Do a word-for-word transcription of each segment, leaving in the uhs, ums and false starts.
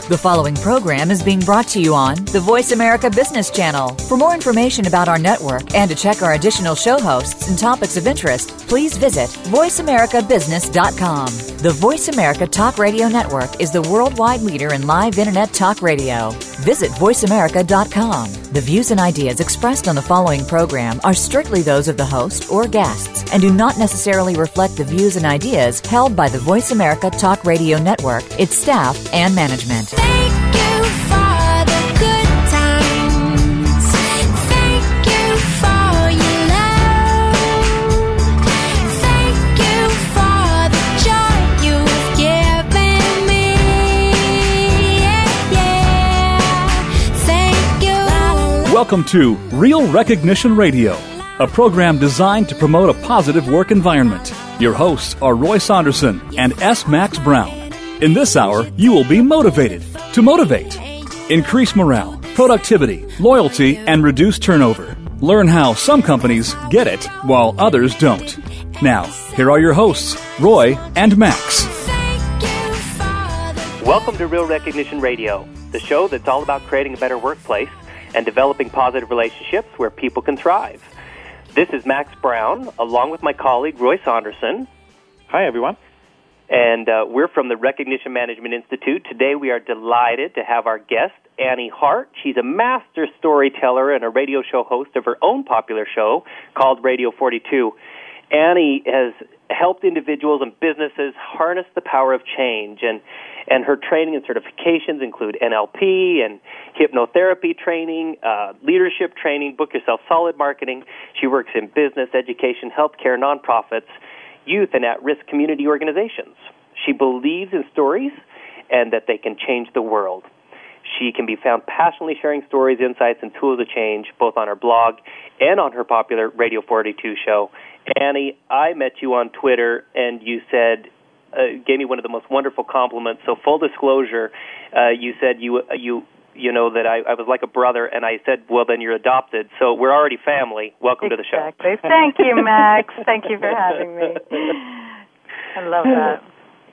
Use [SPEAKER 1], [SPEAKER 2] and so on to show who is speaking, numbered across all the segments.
[SPEAKER 1] The following program is being brought to you on the Voice America Business Channel. For more information about our network and to check our additional show hosts and topics of interest, please visit voice america business dot com. The Voice America Talk Radio Network is the worldwide leader in live Internet talk radio. Visit voice america dot com. The views and ideas expressed on the following program are strictly those of the host or guests and do not necessarily reflect the views and ideas held by the Voice America Talk Radio Network, its staff, and management.
[SPEAKER 2] Thank you for the good times. Thank you for your love. Thank you for the joy you've given me. Yeah, yeah. Thank you.
[SPEAKER 3] Welcome to Real Recognition Radio, a program designed to promote a positive work environment. Your hosts are Roy Saunderson and S. Max Brown. In this hour, you will be motivated to motivate. Increase morale, productivity, loyalty, and reduce turnover. Learn how some companies get it while others don't. Now, here are your hosts, Roy and Max.
[SPEAKER 4] Welcome to Real Recognition Radio, the show that's all about creating a better workplace and developing positive relationships where people can thrive. This is Max Brown, along with my colleague, Roy Saunderson.
[SPEAKER 5] Hi, everyone.
[SPEAKER 4] And uh, we're from the Recognition Management Institute. Today we are delighted to have our guest, Annie Hart. She's a master storyteller and a radio show host of her own popular show called Radio forty-two. Annie has helped individuals and businesses harness the power of change, and, and her training and certifications include N L P and hypnotherapy training, uh, leadership training, Book Yourself Solid marketing. She works in business, education, healthcare, nonprofits, youth, and at-risk community organizations. She believes in stories and that they can change the world. She can be found passionately sharing stories, insights, and tools of change, both on her blog and on her popular Radio forty-two show. Annie, I met you on Twitter, and you said, uh, gave me one of the most wonderful compliments. So full disclosure, uh, you said you you you know that I, I was like a brother, and I said, well, then you're adopted. So we're already family. Welcome
[SPEAKER 6] exactly.
[SPEAKER 4] to the show.
[SPEAKER 6] Exactly. Thank you, Max. Thank you for having me. I love that.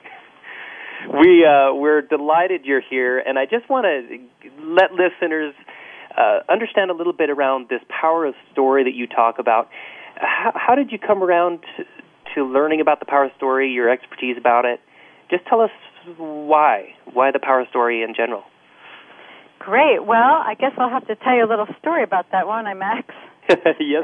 [SPEAKER 4] We, uh, we're delighted you're here, and I just want to let listeners uh, understand a little bit around this power of story that you talk about. How, how did you come around to, to learning about the power of story, your expertise about it? Just tell us why, why the power of story in general.
[SPEAKER 6] Great. Well, I guess I'll have to tell you a little story about that, won't I, Max?
[SPEAKER 4] Yes,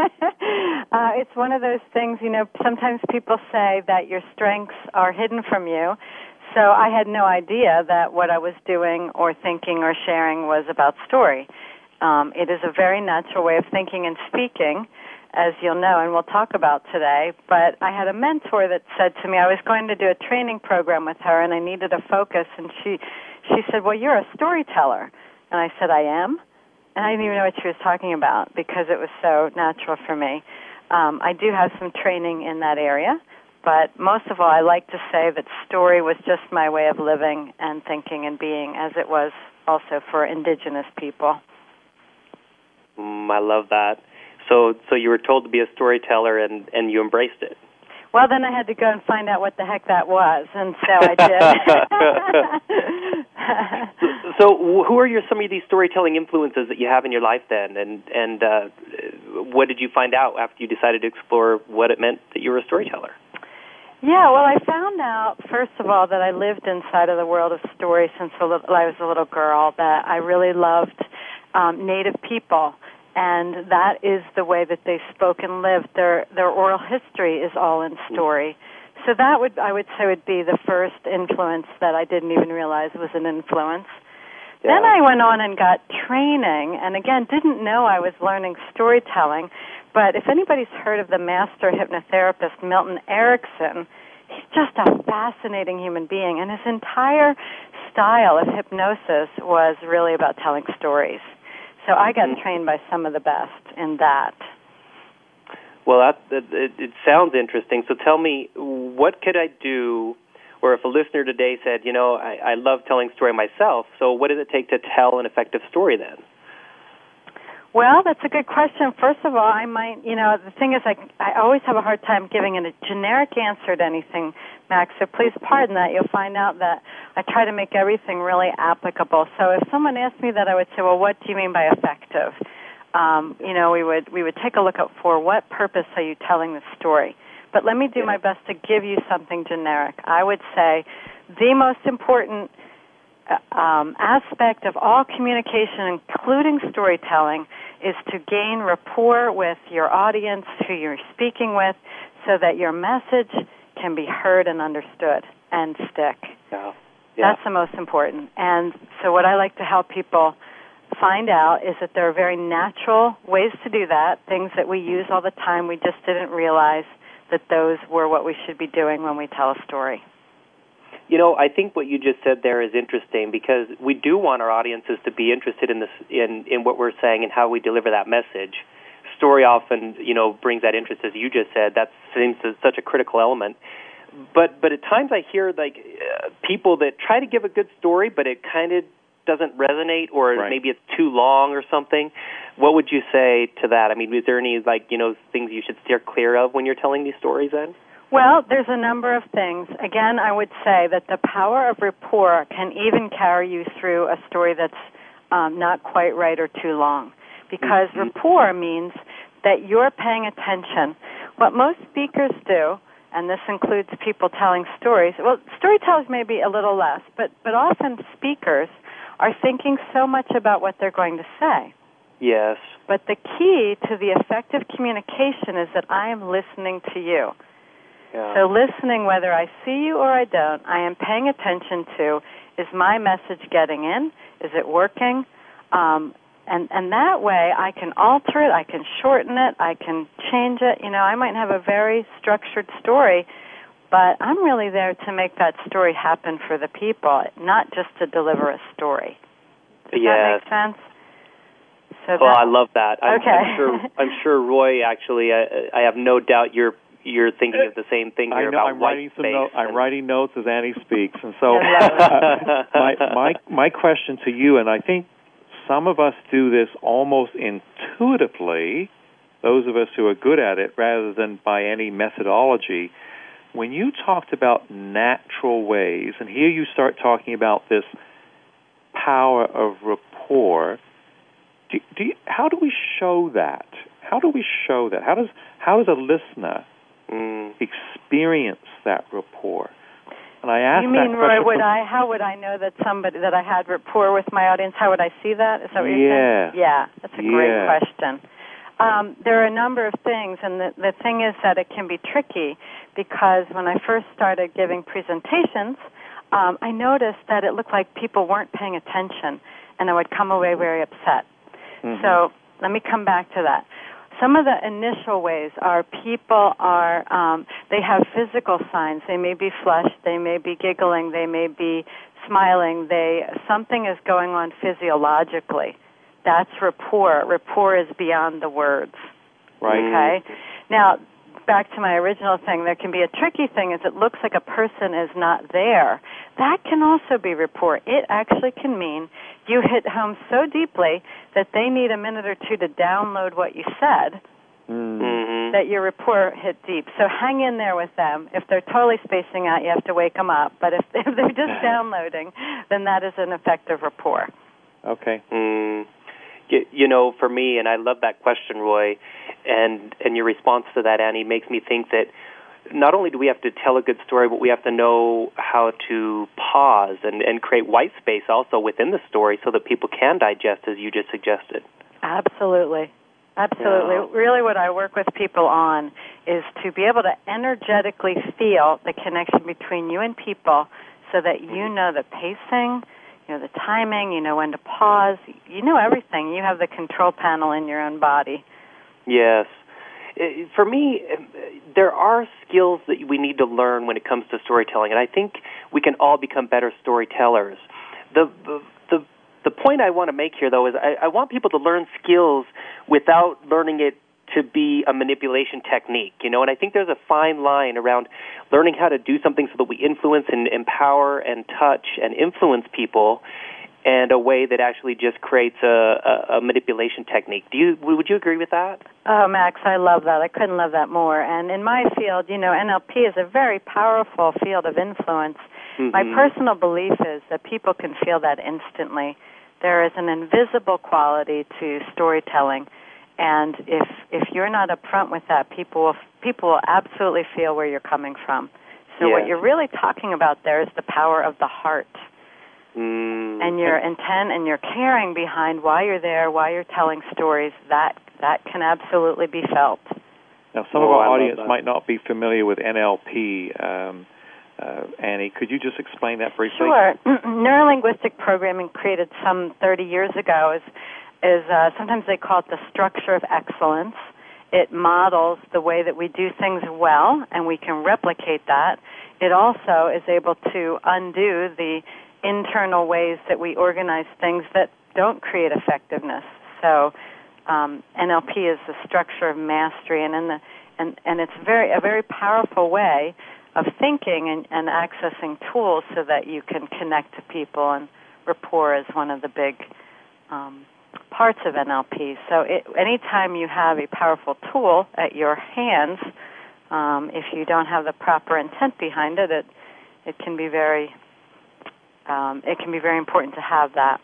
[SPEAKER 6] uh, it's one of those things, you know, sometimes people say that your strengths are hidden from you. So I had no idea that what I was doing or thinking or sharing was about story. Um, it is a very natural way of thinking and speaking, as you'll know, and we'll talk about today. But I had a mentor that said to me, I was going to do a training program with her, and I needed a focus, and she she said, well, you're a storyteller. And I said, I am? And I didn't even know what she was talking about because it was so natural for me. Um, I do have some training in that area, but most of all, I like to say that story was just my way of living and thinking and being, as it was also for indigenous people.
[SPEAKER 4] Mm, I love that. So so you were told to be a storyteller, and, and you embraced it.
[SPEAKER 6] Well, then I had to go and find out what the heck that was, and so I
[SPEAKER 4] did. so, so who are your, some of these storytelling influences that you have in your life then, and, and uh, what did you find out after you decided to explore what it meant that you were a storyteller?
[SPEAKER 6] Yeah, well, I found out, first of all, that I lived inside of the world of story since I was a little girl, that I really loved um, Native people. And that is the way that they spoke and lived. Their their oral history is all in story. So that would, I would say, would be the first influence that I didn't even realize was an influence. Yeah. Then I went on and got training, and again, didn't know I was learning storytelling. But if anybody's heard of the master hypnotherapist Milton Erickson, he's just a fascinating human being, and his entire style of hypnosis was really about telling stories. So I got trained by some of the best in that.
[SPEAKER 4] Well, that, that, it, it sounds interesting. So tell me, what could I do, or if a listener today said, you know, I, I love telling story myself, so what does it take to tell an effective story then?
[SPEAKER 6] Well, that's a good question. First of all, I might, you know, the thing is I, I always have a hard time giving a generic answer to anything, Max, so please pardon that. You'll find out that I try to make everything really applicable. So if someone asked me that, I would say, well, what do you mean by effective? Um, you know, we would we would take a look at for what purpose are you telling the story. But let me do my best to give you something generic. I would say the most important um, aspect of all communication, including storytelling, is to gain rapport with your audience, who you're speaking with, so that your message can be heard and understood and stick.
[SPEAKER 4] Yeah. Yeah.
[SPEAKER 6] That's the most important. And so what I like to help people find out is that there are very natural ways to do that, things that we use all the time. We just didn't realize that those were what we should be doing when we tell a story.
[SPEAKER 4] You know, I think what you just said there is interesting because we do want our audiences to be interested in this, in, in what we're saying and how we deliver that message. Story often, you know, brings that interest, as you just said. That seems to such a critical element. But but at times I hear like uh, people that try to give a good story, but it kind of doesn't resonate, or right. maybe it's too long or something. What would you say to that? I mean, is there any like you know things you should steer clear of when you're telling these stories? Then.
[SPEAKER 6] Well, there's a number of things. Again, I would say that the power of rapport can even carry you through a story that's um, not quite right or too long. Because mm-hmm. rapport means that you're paying attention. What most speakers do, and this includes people telling stories, well, storytellers may be a little less, but, but often speakers are thinking so much about what they're going to say.
[SPEAKER 4] Yes.
[SPEAKER 6] But the key to the effective communication is that I am listening to you.
[SPEAKER 4] Yeah.
[SPEAKER 6] So listening, whether I see you or I don't, I am paying attention to, is my message getting in? Is it working? Um, and, and that way I can alter it, I can shorten it, I can change it. You know, I might have a very structured story, but I'm really there to make that story happen for the people, not just to deliver a story. Does
[SPEAKER 4] yes.
[SPEAKER 6] that make sense? So
[SPEAKER 4] well, I love that. I'm,
[SPEAKER 6] okay.
[SPEAKER 4] I'm sure. I'm sure, Roy. Actually, I, I have no doubt you're you're thinking of the same thing here
[SPEAKER 5] I know.
[SPEAKER 4] about
[SPEAKER 5] I'm
[SPEAKER 4] white
[SPEAKER 5] writing some
[SPEAKER 4] space.
[SPEAKER 5] notes.
[SPEAKER 4] And...
[SPEAKER 5] I'm writing notes as Annie speaks, and so uh, my my my question to you, and I think some of us do this almost intuitively. Those of us who are good at it, rather than by any methodology. When you talked about natural ways, and here you start talking about this power of rapport. Do, do you, how do we show that? How do we show that? How does how does a listener
[SPEAKER 4] mm.
[SPEAKER 5] experience that rapport? And I ask
[SPEAKER 6] you mean,
[SPEAKER 5] that
[SPEAKER 6] Roy,
[SPEAKER 5] question
[SPEAKER 6] would
[SPEAKER 5] from,
[SPEAKER 6] I? How would I know that somebody that I had rapport with my audience? How would I see that? Is that what
[SPEAKER 5] yeah.
[SPEAKER 6] you're saying? Yeah, that's a
[SPEAKER 5] yeah.
[SPEAKER 6] great question. Um, there are a number of things, and the, the thing is that it can be tricky because when I first started giving presentations, um, I noticed that it looked like people weren't paying attention, and I would come away very upset.
[SPEAKER 5] Mm-hmm.
[SPEAKER 6] So let me come back to that. Some of the initial ways are people are, um, they have physical signs. They may be flushed, they may be giggling, they may be smiling. They something is going on physiologically. That's rapport. Rapport is beyond the words.
[SPEAKER 5] Right.
[SPEAKER 6] Okay? Now, back to my original thing, there can be a tricky thing is it looks like a person is not there. That can also be rapport. It actually can mean you hit home so deeply that they need a minute or two to download what you said,
[SPEAKER 4] mm-hmm.
[SPEAKER 6] that your rapport hit deep. So hang in there with them. If they're totally spacing out, you have to wake them up. But if, if they're just downloading, then that is an effective rapport.
[SPEAKER 5] Okay.
[SPEAKER 4] Mm. You, you know, for me, and I love that question, Roy, and, and your response to that, Annie, makes me think that not only do we have to tell a good story, but we have to know how to pause and, and create white space also within the story so that people can digest, as you just suggested.
[SPEAKER 6] Absolutely. Absolutely.
[SPEAKER 4] Yeah.
[SPEAKER 6] Really what I work with people on is to be able to energetically feel the connection between you and people so that you know the pacing, you know the timing, you know when to pause, you know everything. You have the control panel in your own body.
[SPEAKER 4] Yes. For me, there are skills that we need to learn when it comes to storytelling, and I think we can all become better storytellers. The the the, the point I want to make here, though, is I, I want people to learn skills without learning it to be a manipulation technique, you know, and I think there's a fine line around learning how to do something so that we influence and empower and touch and influence people and a way that actually just creates a, a, a manipulation technique. Do you would you agree with that?
[SPEAKER 6] Oh, Max, I love that. I couldn't love that more. And in my field, you know, N L P is a very powerful field of influence. Mm-hmm. My personal belief is that people can feel that instantly. There is an invisible quality to storytelling, and if if you're not upfront with that, people will people will absolutely feel where you're coming from. So
[SPEAKER 4] yeah.
[SPEAKER 6] what you're really talking about there is the power of the heart.
[SPEAKER 4] Mm.
[SPEAKER 6] And your intent and your caring behind why you're there, why you're telling stories, that that can absolutely be felt.
[SPEAKER 5] Now, some
[SPEAKER 4] oh,
[SPEAKER 5] of our
[SPEAKER 4] I
[SPEAKER 5] audience might not be familiar with N L P. Um, uh, Annie, could you just explain that briefly?
[SPEAKER 6] Sure. Neurolinguistic programming, created some thirty years ago, is, is uh, sometimes they call it the structure of excellence. It models the way that we do things well, and we can replicate that. It also is able to undo the internal ways that we organize things that don't create effectiveness. So um, N L P is the structure of mastery, and in the and, and it's very a very powerful way of thinking and, and accessing tools so that you can connect to people, and rapport is one of the big um, parts of N L P. So it, anytime you have a powerful tool at your hands, um, if you don't have the proper intent behind it, it, it can be very Um, it can be very important to have that.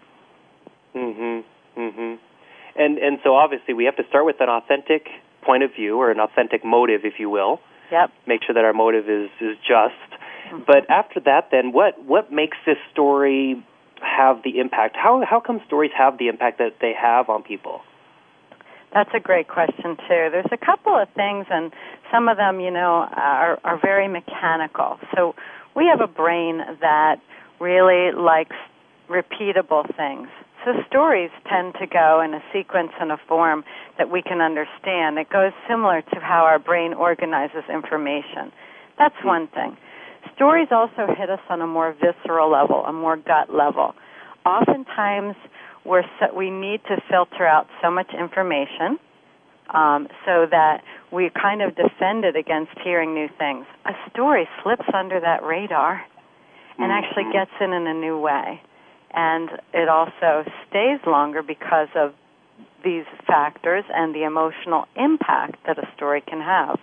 [SPEAKER 4] Mhm. Mhm. And and so obviously we have to start with an authentic point of view, or an authentic motive, if you will.
[SPEAKER 6] Yep.
[SPEAKER 4] Make sure that our motive is is just.
[SPEAKER 6] Mm-hmm.
[SPEAKER 4] But after that, then what what makes this story have the impact? How how come stories have the impact that they have on people?
[SPEAKER 6] That's a great question too. There's a couple of things, and some of them, you know, are are very mechanical. So we have a brain that really likes repeatable things. So stories tend to go in a sequence and a form that we can understand. It goes similar to how our brain organizes information. That's one thing. Stories also hit us on a more visceral level, a more gut level. Oftentimes, we're so, we need to filter out so much information um, so that we kind of defend it against hearing new things. A story slips under that radar and actually gets in in a new way. And it also stays longer because of these factors and the emotional impact that a story can have.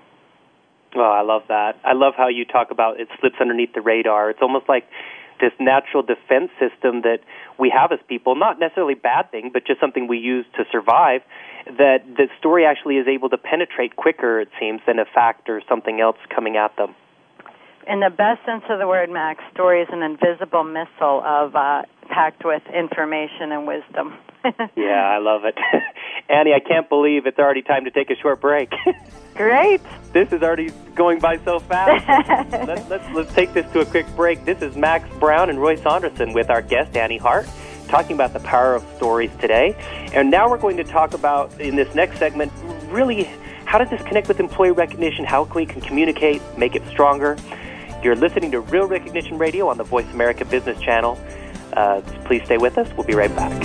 [SPEAKER 4] Oh, I love that. I love how you talk about it slips underneath the radar. It's almost like this natural defense system that we have as people, not necessarily a bad thing, but just something we use to survive, that the story actually is able to penetrate quicker, it seems, than a fact or something else coming at them.
[SPEAKER 6] In the best sense of the word, Max, story is an invisible missile of uh, packed with information and wisdom.
[SPEAKER 4] Yeah, I love it. Annie, I can't believe it's already time to take a short break.
[SPEAKER 6] Great.
[SPEAKER 4] This is already going by so fast. let's, let's, let's take this to a quick break. This is Max Brown and Roy Saunderson with our guest, Annie Hart, talking about the power of stories today. And now we're going to talk about, in this next segment, really how does this connect with employee recognition? How can we can communicate, make it stronger? You're listening to Real Recognition Radio on the Voice America Business Channel. Uh, please stay with us. We'll be right back.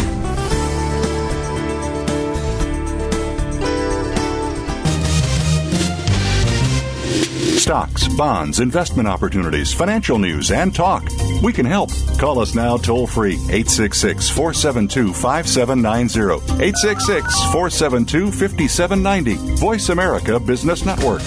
[SPEAKER 7] Stocks, bonds, investment opportunities, financial news, and talk. We can help. Call us now toll free, eight six six, four seven two, five seven nine zero, eight six six, four seven two, five seven nine zero. Voice America Business Network.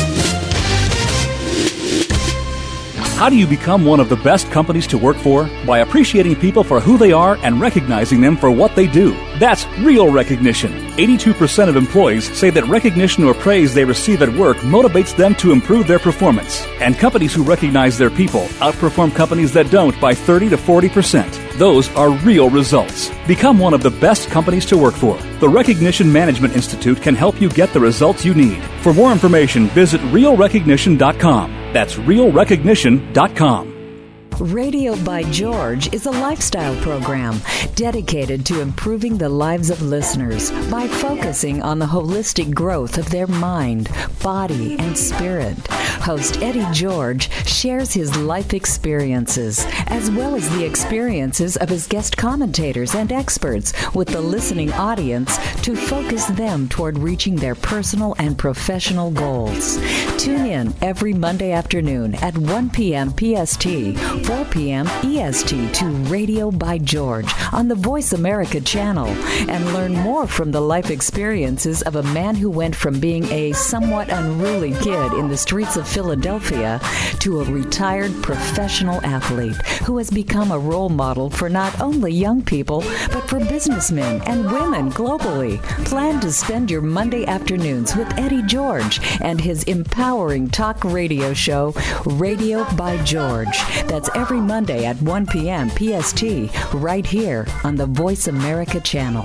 [SPEAKER 3] How do you become one of the best companies to work for? By appreciating people for who they are and recognizing them for what they do. That's real recognition. eighty-two percent of employees say that recognition or praise they receive at work motivates them to improve their performance. And companies who recognize their people outperform companies that don't by thirty to forty percent. Those are real results. Become one of the best companies to work for. The Recognition Management Institute can help you get the results you need. For more information, visit real recognition dot com. That's real recognition dot com.
[SPEAKER 8] Radio by George is a lifestyle program dedicated to improving the lives of listeners by focusing on the holistic growth of their mind, body, and spirit. Host Eddie George shares his life experiences as well as the experiences of his guest commentators and experts with the listening audience to focus them toward reaching their personal and professional goals. Tune in every Monday afternoon at one p.m. P S T four p.m. E S T to Radio by George on the Voice America channel and learn more from the life experiences of a man who went from being a somewhat unruly kid in the streets of Philadelphia to a retired professional athlete who has become a role model for not only young people, but for businessmen and women globally. Plan to spend your Monday afternoons with Eddie George and his empowering talk radio show, Radio by George. That's every Monday at one p.m. P S T, right here on the Voice America channel.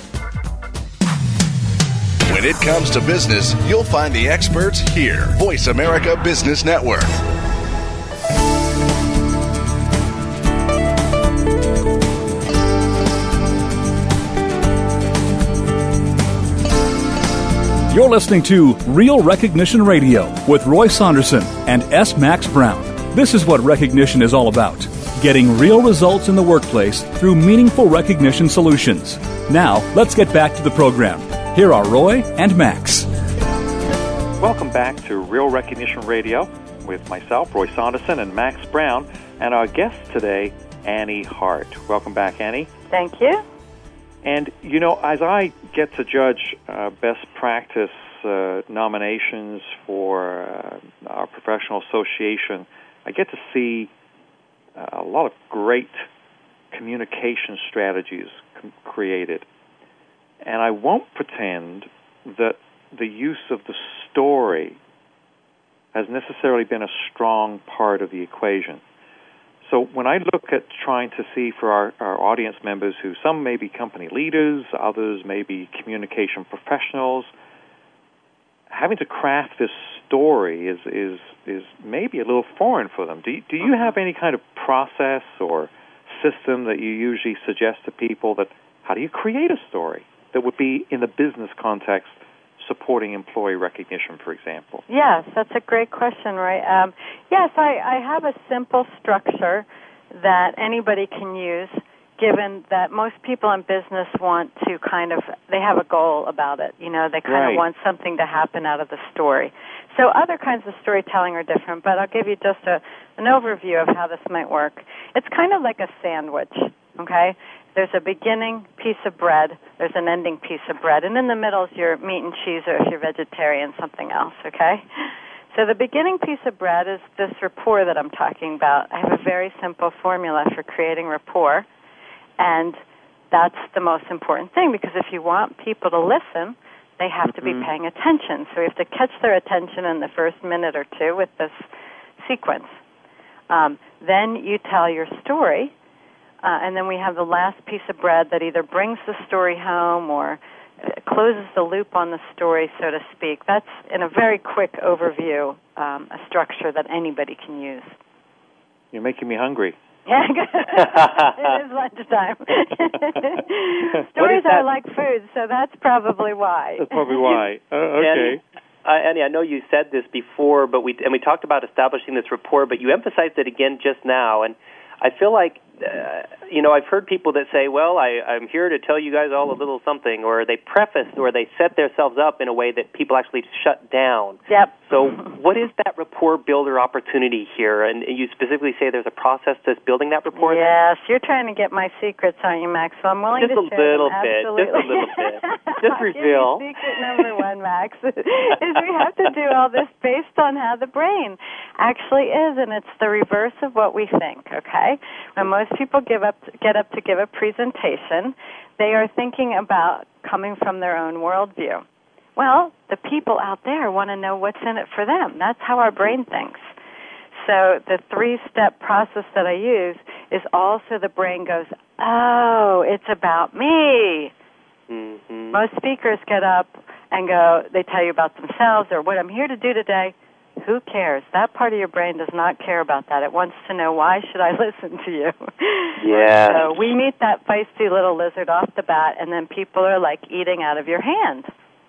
[SPEAKER 9] When it comes to business, you'll find the experts here. Voice America Business Network.
[SPEAKER 3] You're listening to Real Recognition Radio with Roy Saunderson and S. Max Brown. This is what recognition is all about. Getting real results in the workplace through meaningful recognition solutions. Now, let's get back to the program. Here are Roy and Max.
[SPEAKER 5] Welcome back to Real Recognition Radio with myself, Roy Saunderson, and Max Brown, and our guest today, Annie Hart. Welcome back, Annie.
[SPEAKER 6] Thank you.
[SPEAKER 5] And, you know, as I get to judge uh, best practice uh, nominations for uh, our professional association, I get to see uh, a lot of great communication strategies com- created. And I won't pretend that the use of the story has necessarily been a strong part of the equation. So when I look at trying to see for our, our audience members who some may be company leaders, others may be communication professionals, having to craft this story is is, is maybe a little foreign for them. Do you, do you have any kind of process or system that you usually suggest to people that how do you create a story that would be in the business context supporting employee recognition, for example?
[SPEAKER 6] Yes, that's a great question, Roy. Um, yes, I, I have a simple structure that anybody can use, given that most people in business want to kind of, they have a goal about it. You know, they kind
[SPEAKER 5] Right.
[SPEAKER 6] of want something to happen out of the story. So other kinds of storytelling are different, but I'll give you just a, an overview of how this might work. It's kind of like a sandwich, okay? There's a beginning piece of bread, there's an ending piece of bread, and in the middle is your meat and cheese, or if you're vegetarian, something else, okay? So the beginning piece of bread is this rapport that I'm talking about. I have a very simple formula for creating rapport, and that's the most important thing, because if you want people to listen, they have to be
[SPEAKER 5] Mhm.
[SPEAKER 6] paying attention. So we have to catch their attention in the first minute or two with this sequence. Um, then you tell your story, Uh, and then we have the last piece of bread that either brings the story home or closes the loop on the story, so to speak. That's, in a very quick overview, um, a structure that anybody can use.
[SPEAKER 5] You're making me hungry.
[SPEAKER 6] Yeah, it is lunchtime. Stories are like food, so that's probably why.
[SPEAKER 5] That's probably why. Uh, okay.
[SPEAKER 4] And, uh, Annie, I know you said this before, but we and we talked about establishing this rapport, but you emphasized it again just now, and I feel like, uh, you know, I've heard people that say, well, I, I'm here to tell you guys all a little something, or they preface or they set themselves up in a way that people actually shut down.
[SPEAKER 6] Yep.
[SPEAKER 4] So what is that rapport builder opportunity here? And you specifically say there's a process to building that rapport?
[SPEAKER 6] Yes, you're trying to get my secrets, aren't you, Max? So I'm willing
[SPEAKER 4] Just
[SPEAKER 6] to
[SPEAKER 4] a
[SPEAKER 6] share
[SPEAKER 4] little
[SPEAKER 6] them.
[SPEAKER 4] bit.
[SPEAKER 6] Absolutely.
[SPEAKER 4] Just a little bit. Just
[SPEAKER 6] I'll give you
[SPEAKER 4] reveal.
[SPEAKER 6] secret number one, Max, is we have to do all this based on how the brain actually is, and it's the reverse of what we think, okay? When most people give up, get up to give a presentation, they are thinking about coming from their own worldview. Well, the people out there want to know what's in it for them. That's how our brain thinks. So the three-step process that I use is also the brain goes, oh, it's about me.
[SPEAKER 4] Mm-hmm.
[SPEAKER 6] Most speakers get up and go, they tell you about themselves or what I'm here to do today. Who cares? That part of your brain does not care about that. It wants to know, why should I listen to you?
[SPEAKER 4] Yeah.
[SPEAKER 6] So we meet that feisty little lizard off the bat, and then people are like eating out of your hand.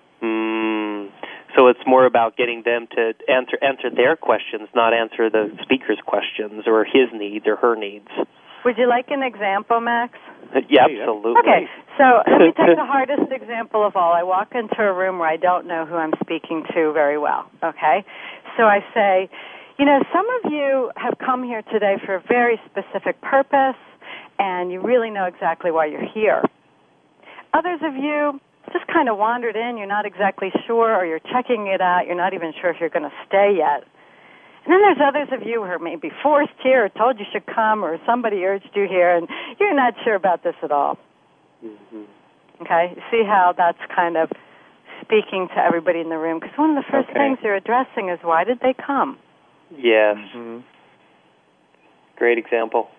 [SPEAKER 4] Mm. So it's more about getting them to answer answer their questions, not answer the speaker's questions or his needs or her needs.
[SPEAKER 6] Would you like an example, Max?
[SPEAKER 4] Yeah, absolutely.
[SPEAKER 6] Okay, so let me take the hardest example of all. I walk into a room where I don't know who I'm speaking to very well, okay? So I say, You know, some of you have come here today for a very specific purpose, and you really know exactly why you're here. Others of you just kind of wandered in, you're not exactly sure, or you're checking it out, you're not even sure if you're going to stay yet. And then there's others of you who are maybe forced here or told you should come or somebody urged you here, and you're not sure about this at all.
[SPEAKER 4] Mm-hmm.
[SPEAKER 6] Okay? See how that's kind of speaking to everybody in the room? Because one of the first
[SPEAKER 5] Okay.
[SPEAKER 6] things you're addressing is, why did they come?
[SPEAKER 4] Yes.
[SPEAKER 5] Mm-hmm.
[SPEAKER 4] Great example.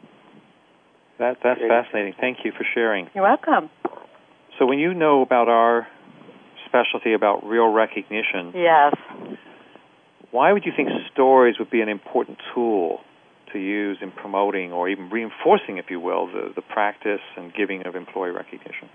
[SPEAKER 5] That, that's
[SPEAKER 4] Great.
[SPEAKER 5] fascinating. Thank you for sharing.
[SPEAKER 6] You're welcome.
[SPEAKER 5] So when you know about our specialty about real recognition,
[SPEAKER 6] Yes.
[SPEAKER 5] why would you think stories would be an important tool to use in promoting or even reinforcing, if you will, the, the practice and giving of employee recognition?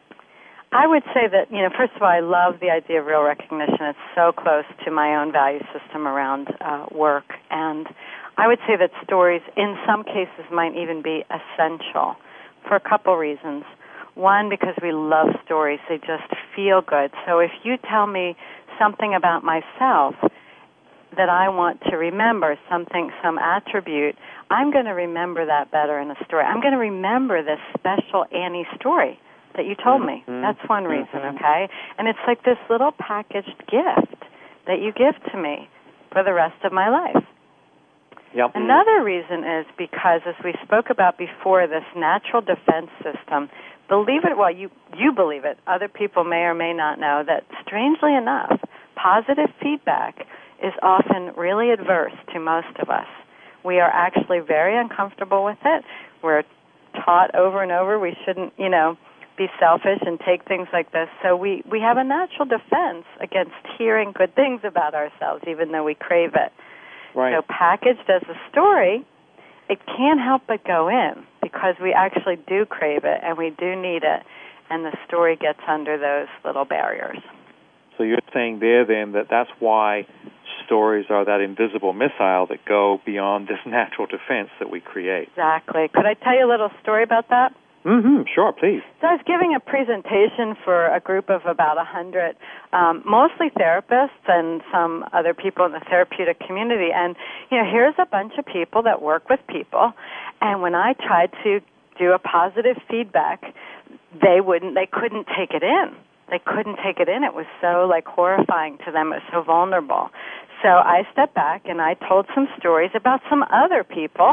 [SPEAKER 6] I would say that, you know, first of all, I love the idea of real recognition. It's so close to my own value system around uh, work. And I would say that stories, in some cases, might even be essential for a couple reasons. One, because we love stories. They just feel good. So if you tell me something about myself that I want to remember, something, some attribute, I'm going to remember that better in a story. I'm going to remember this special Annie story that you told me.
[SPEAKER 5] Mm-hmm.
[SPEAKER 6] That's one reason, okay? And it's like this little packaged gift that you give to me for the rest of my life.
[SPEAKER 5] Yep.
[SPEAKER 6] Another reason is because, as we spoke about before, this natural defense system, believe it, well, you, you believe it, other people may or may not know that, strangely enough, positive feedback is often really adverse to most of us. We are actually very uncomfortable with it. We're taught over and over we shouldn't, you know, be selfish and take things like this. So we, we have a natural defense against hearing good things about ourselves, even though we crave it.
[SPEAKER 5] Right.
[SPEAKER 6] So packaged as a story, it can't help but go in because we actually do crave it and we do need it, and the story gets under those little barriers.
[SPEAKER 5] So you're saying there then that that's why stories are that invisible missile that go beyond this natural defense that we create.
[SPEAKER 6] Exactly. Could I tell you a little story about that?
[SPEAKER 5] Mm-hmm. Sure, please.
[SPEAKER 6] So I was giving a presentation for a group of about a hundred, um, mostly therapists and some other people in the therapeutic community. And, you know, here's a bunch of people that work with people. And when I tried to do a positive feedback, they wouldn't, they couldn't take it in. They couldn't take it in. It was so, like, horrifying to them. It was so vulnerable. So I stepped back and I told some stories about some other people.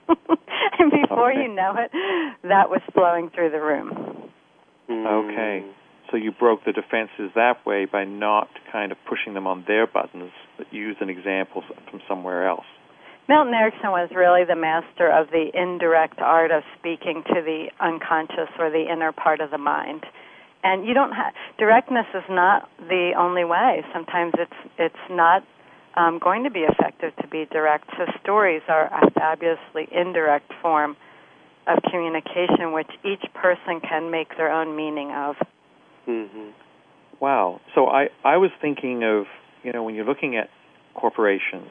[SPEAKER 6] And before
[SPEAKER 5] Okay.
[SPEAKER 6] you know it, that was flowing through the room.
[SPEAKER 5] Okay. So you broke the defenses that way by not kind of pushing them on their buttons, but used an example from somewhere else.
[SPEAKER 6] Milton Erickson was really the master of the indirect art of speaking to the unconscious or the inner part of the mind. And you don't have, directness is not the only way. Sometimes it's it's not um, going to be effective to be direct. So stories are a fabulously indirect form of communication, which each person can make their own meaning of.
[SPEAKER 4] Mm-hmm.
[SPEAKER 5] Wow. So I, I was thinking of, you know, when you're looking at corporations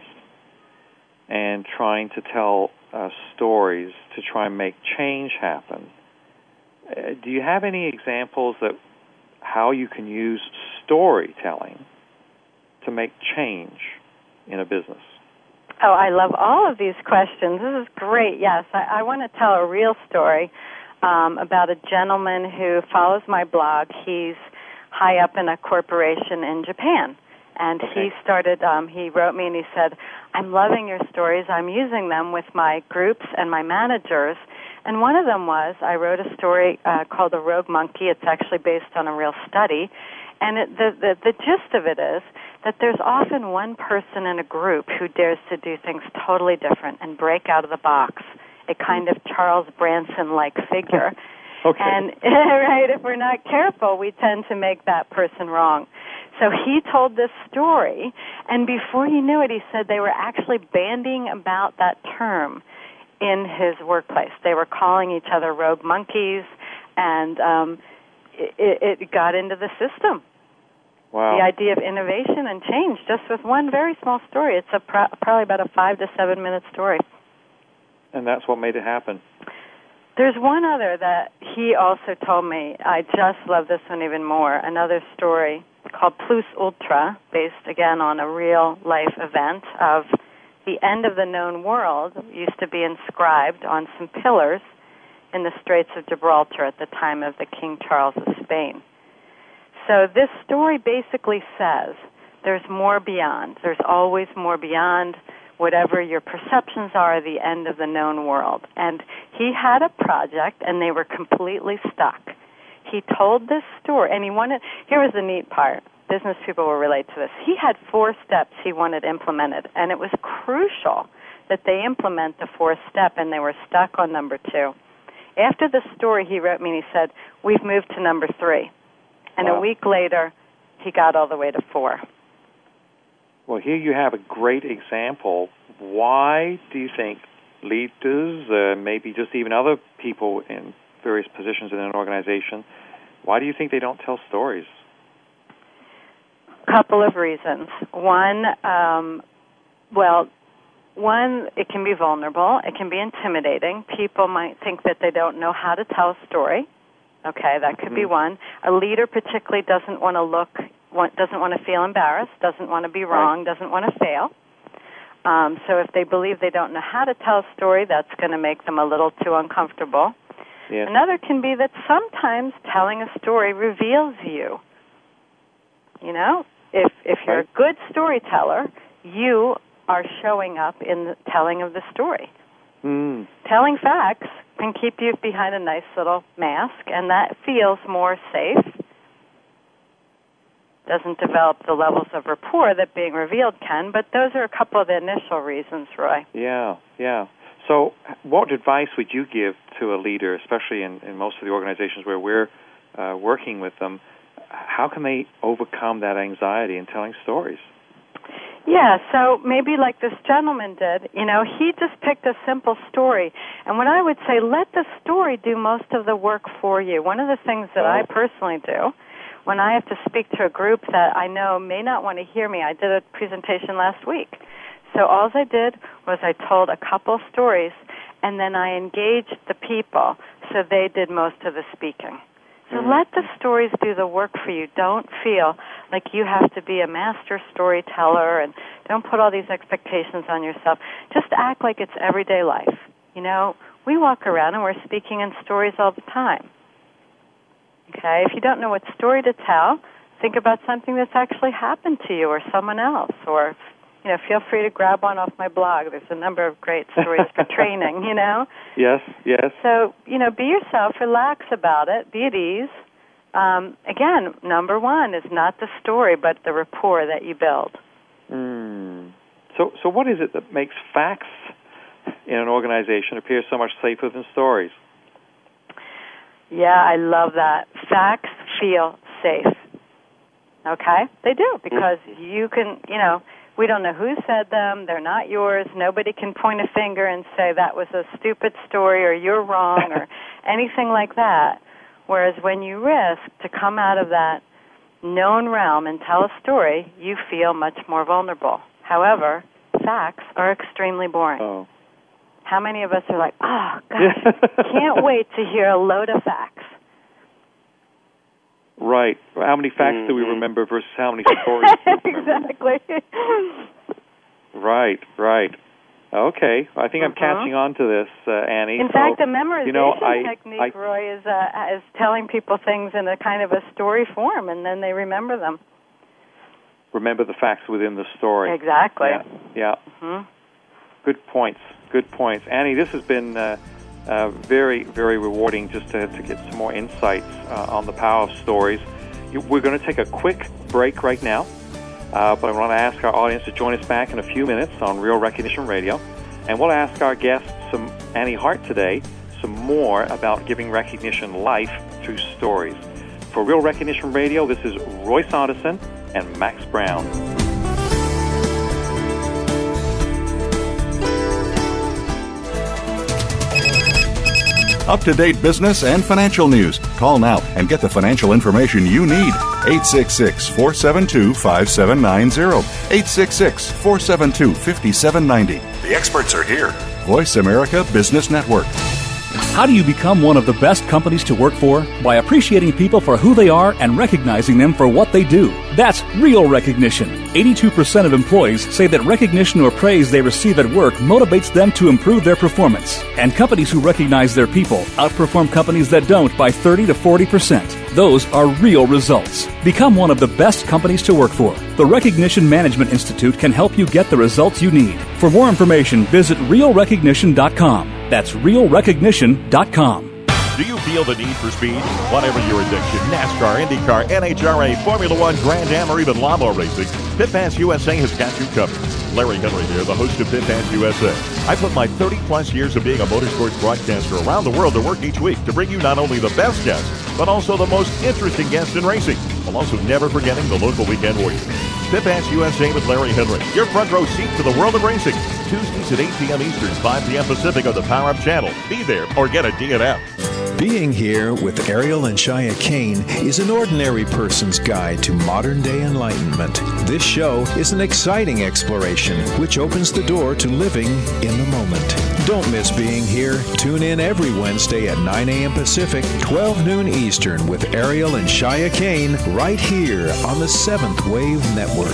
[SPEAKER 5] and trying to tell uh, stories to try and make change happen, uh, do you have any examples that how you can use storytelling to make change in a business?
[SPEAKER 6] Oh, I love all of these questions. This is great. Yes, I, I want to tell a real story um, about a gentleman who follows my blog. He's high up in a corporation in Japan. And
[SPEAKER 5] Okay.
[SPEAKER 6] he started, um, he wrote me and he said, I'm loving your stories. I'm using them with my groups and my managers. And one of them was, I wrote a story uh, called The Rogue Monkey. It's actually based on a real study. And it, the, the, the gist of it is that there's often one person in a group who dares to do things totally different and break out of the box, a kind of Charles Branson-like figure.
[SPEAKER 5] Okay.
[SPEAKER 6] And, right, if we're not careful, we tend to make that person wrong. So he told this story, and before he knew it, he said they were actually bandying about that term in his workplace. They were calling each other rogue monkeys, and um, it, it got into the system.
[SPEAKER 5] Wow.
[SPEAKER 6] The idea of innovation and change, just with one very small story. It's a pro- probably about a five to seven minute story.
[SPEAKER 5] And that's what made it happen.
[SPEAKER 6] There's one other that he also told me. I just love this one even more. Another story called Plus Ultra, based again on a real life event of the end of the known world used to be inscribed on some pillars in the Straits of Gibraltar at the time of the King Charles of Spain. So this story basically says there's more beyond. There's always more beyond whatever your perceptions are, the end of the known world. And he had a project, and they were completely stuck. He told this story, and he wanted, here was the neat part. Business people will relate to this. He had four steps he wanted implemented, and it was crucial that they implement the fourth step, and they were stuck on number two. After the story, he wrote me and he said, we've moved to number three. And wow. a week later, he got all the way to four.
[SPEAKER 5] Well, here you have a great example. Why do you think leaders, uh, maybe just even other people in various positions in an organization, why do you think they don't tell stories?
[SPEAKER 6] Couple of reasons. One, um, well, one, it can be vulnerable. It can be intimidating. People might think that they don't know how to tell a story. Okay, that could mm-hmm. be one. A leader particularly doesn't want to look, want, doesn't want to feel embarrassed, doesn't want to be wrong, right. doesn't want to fail. Um, so if they believe they don't know how to tell a story, that's going to make them a little too uncomfortable. Yes. Another can be that sometimes telling a story reveals you. You know, if if you're right. a good storyteller, you are showing up in the telling of the story.
[SPEAKER 5] Mm.
[SPEAKER 6] Telling facts can keep you behind a nice little mask, and that feels more safe. Doesn't develop the levels of rapport that being revealed can, but those are a couple of the initial reasons, Roy.
[SPEAKER 5] Yeah, yeah. So what advice would you give to a leader, especially in, in most of the organizations where we're uh, working with them? How can they overcome that anxiety in telling stories?
[SPEAKER 6] Yeah, so maybe like this gentleman did, you know, he just picked a simple story. And what I would say, let the story do most of the work for you. One of the things that oh. I personally do when I have to speak to a group that I know may not want to hear me, I did a presentation last week. So all I did was I told a couple stories, and then I engaged the people so they did most of the speaking. So mm-hmm. let the stories do the work for you. Don't feel like you have to be a master storyteller, and don't put all these expectations on yourself. Just act like it's everyday life. You know, we walk around and we're speaking in stories all the time. Okay? If you don't know what story to tell, think about something that's actually happened to you or someone else, or you know, feel free to grab one off my blog. There's a number of great stories for training, you know?
[SPEAKER 5] Yes, yes.
[SPEAKER 6] So, you know, be yourself, relax about it, be at ease. Um, again, number one is not the story, but the rapport that you build.
[SPEAKER 5] Mm. So, so what is it that makes facts in an organization appear so much safer than stories?
[SPEAKER 6] Yeah, I love that. Facts feel safe. Okay? They do, because mm. you can, you know, we don't know who said them. They're not yours. Nobody can point a finger and say that was a stupid story or you're wrong or anything like that. Whereas when you risk to come out of that known realm and tell a story, you feel much more vulnerable. However, facts are extremely boring.
[SPEAKER 5] Oh.
[SPEAKER 6] How many of us are like, oh, gosh, can't wait to hear a load of facts?
[SPEAKER 5] Right. How many facts mm-hmm. do we remember versus how many stories do we remember?
[SPEAKER 6] Exactly.
[SPEAKER 5] Right, right. Okay. I think I'm uh-huh. catching on to this, uh, Annie.
[SPEAKER 6] In
[SPEAKER 5] so,
[SPEAKER 6] fact, the memorization
[SPEAKER 5] you know, I,
[SPEAKER 6] technique,
[SPEAKER 5] I,
[SPEAKER 6] Roy, is uh, is telling people things in a kind of a story form, and then they remember them.
[SPEAKER 5] Remember the facts within the story.
[SPEAKER 6] Exactly.
[SPEAKER 5] Yeah. yeah.
[SPEAKER 6] Mm-hmm.
[SPEAKER 5] Good points. Good points. Annie, this has been uh, uh, very, very rewarding just to, to get some more insights uh, on the power of stories. You, we're going to take a quick break right now, uh, but I want to ask our audience to join us back in a few minutes on Real Recognition Radio, and we'll ask our guest, some Annie Hart today, some more about giving recognition life through stories. For Real Recognition Radio, this is Roy Saunderson and Max Brown.
[SPEAKER 7] Up-to-date business and financial news. Call now and get the financial information you need. eight six six, four seven two, five seven nine zero. eight six six, four seven two, five seven nine zero.
[SPEAKER 9] The experts are here.
[SPEAKER 7] Voice America Business Network.
[SPEAKER 3] How do you become one of the best companies to work for? By appreciating people for who they are and recognizing them for what they do. That's real recognition. eighty-two percent of employees say that recognition or praise they receive at work motivates them to improve their performance. And companies who recognize their people outperform companies that don't by thirty to forty percent. Those are real results. Become one of the best companies to work for. The Recognition Management Institute can help you get the results you need. For more information, visit real recognition dot com. That's real recognition dot com.
[SPEAKER 10] Do you feel the need for speed? Whatever your addiction, NASCAR, IndyCar, N H R A, Formula One, Grand Am, or even lawnmower racing, Pit Pass U S A has got you covered. Larry Henry here, the host of Pit Pass U S A. I put my thirty-plus years of being a motorsports broadcaster around the world to work each week to bring you not only the best guests, but also the most interesting guests in racing, while also never forgetting the local weekend warriors. Pit Pass U S A with Larry Henry, your front row seat to the world of racing. Tuesdays at eight p.m. Eastern, five p.m. Pacific on the Power Up channel. Be there or get a D N F.
[SPEAKER 11] Being Here with Ariel and Shia Kane is an ordinary person's guide to modern-day enlightenment. This show is an exciting exploration which opens the door to living in the moment. Don't miss Being Here. Tune in every Wednesday at nine a.m. Pacific, twelve noon Eastern with Ariel and Shia Kane right here on the Seventh Wave Network.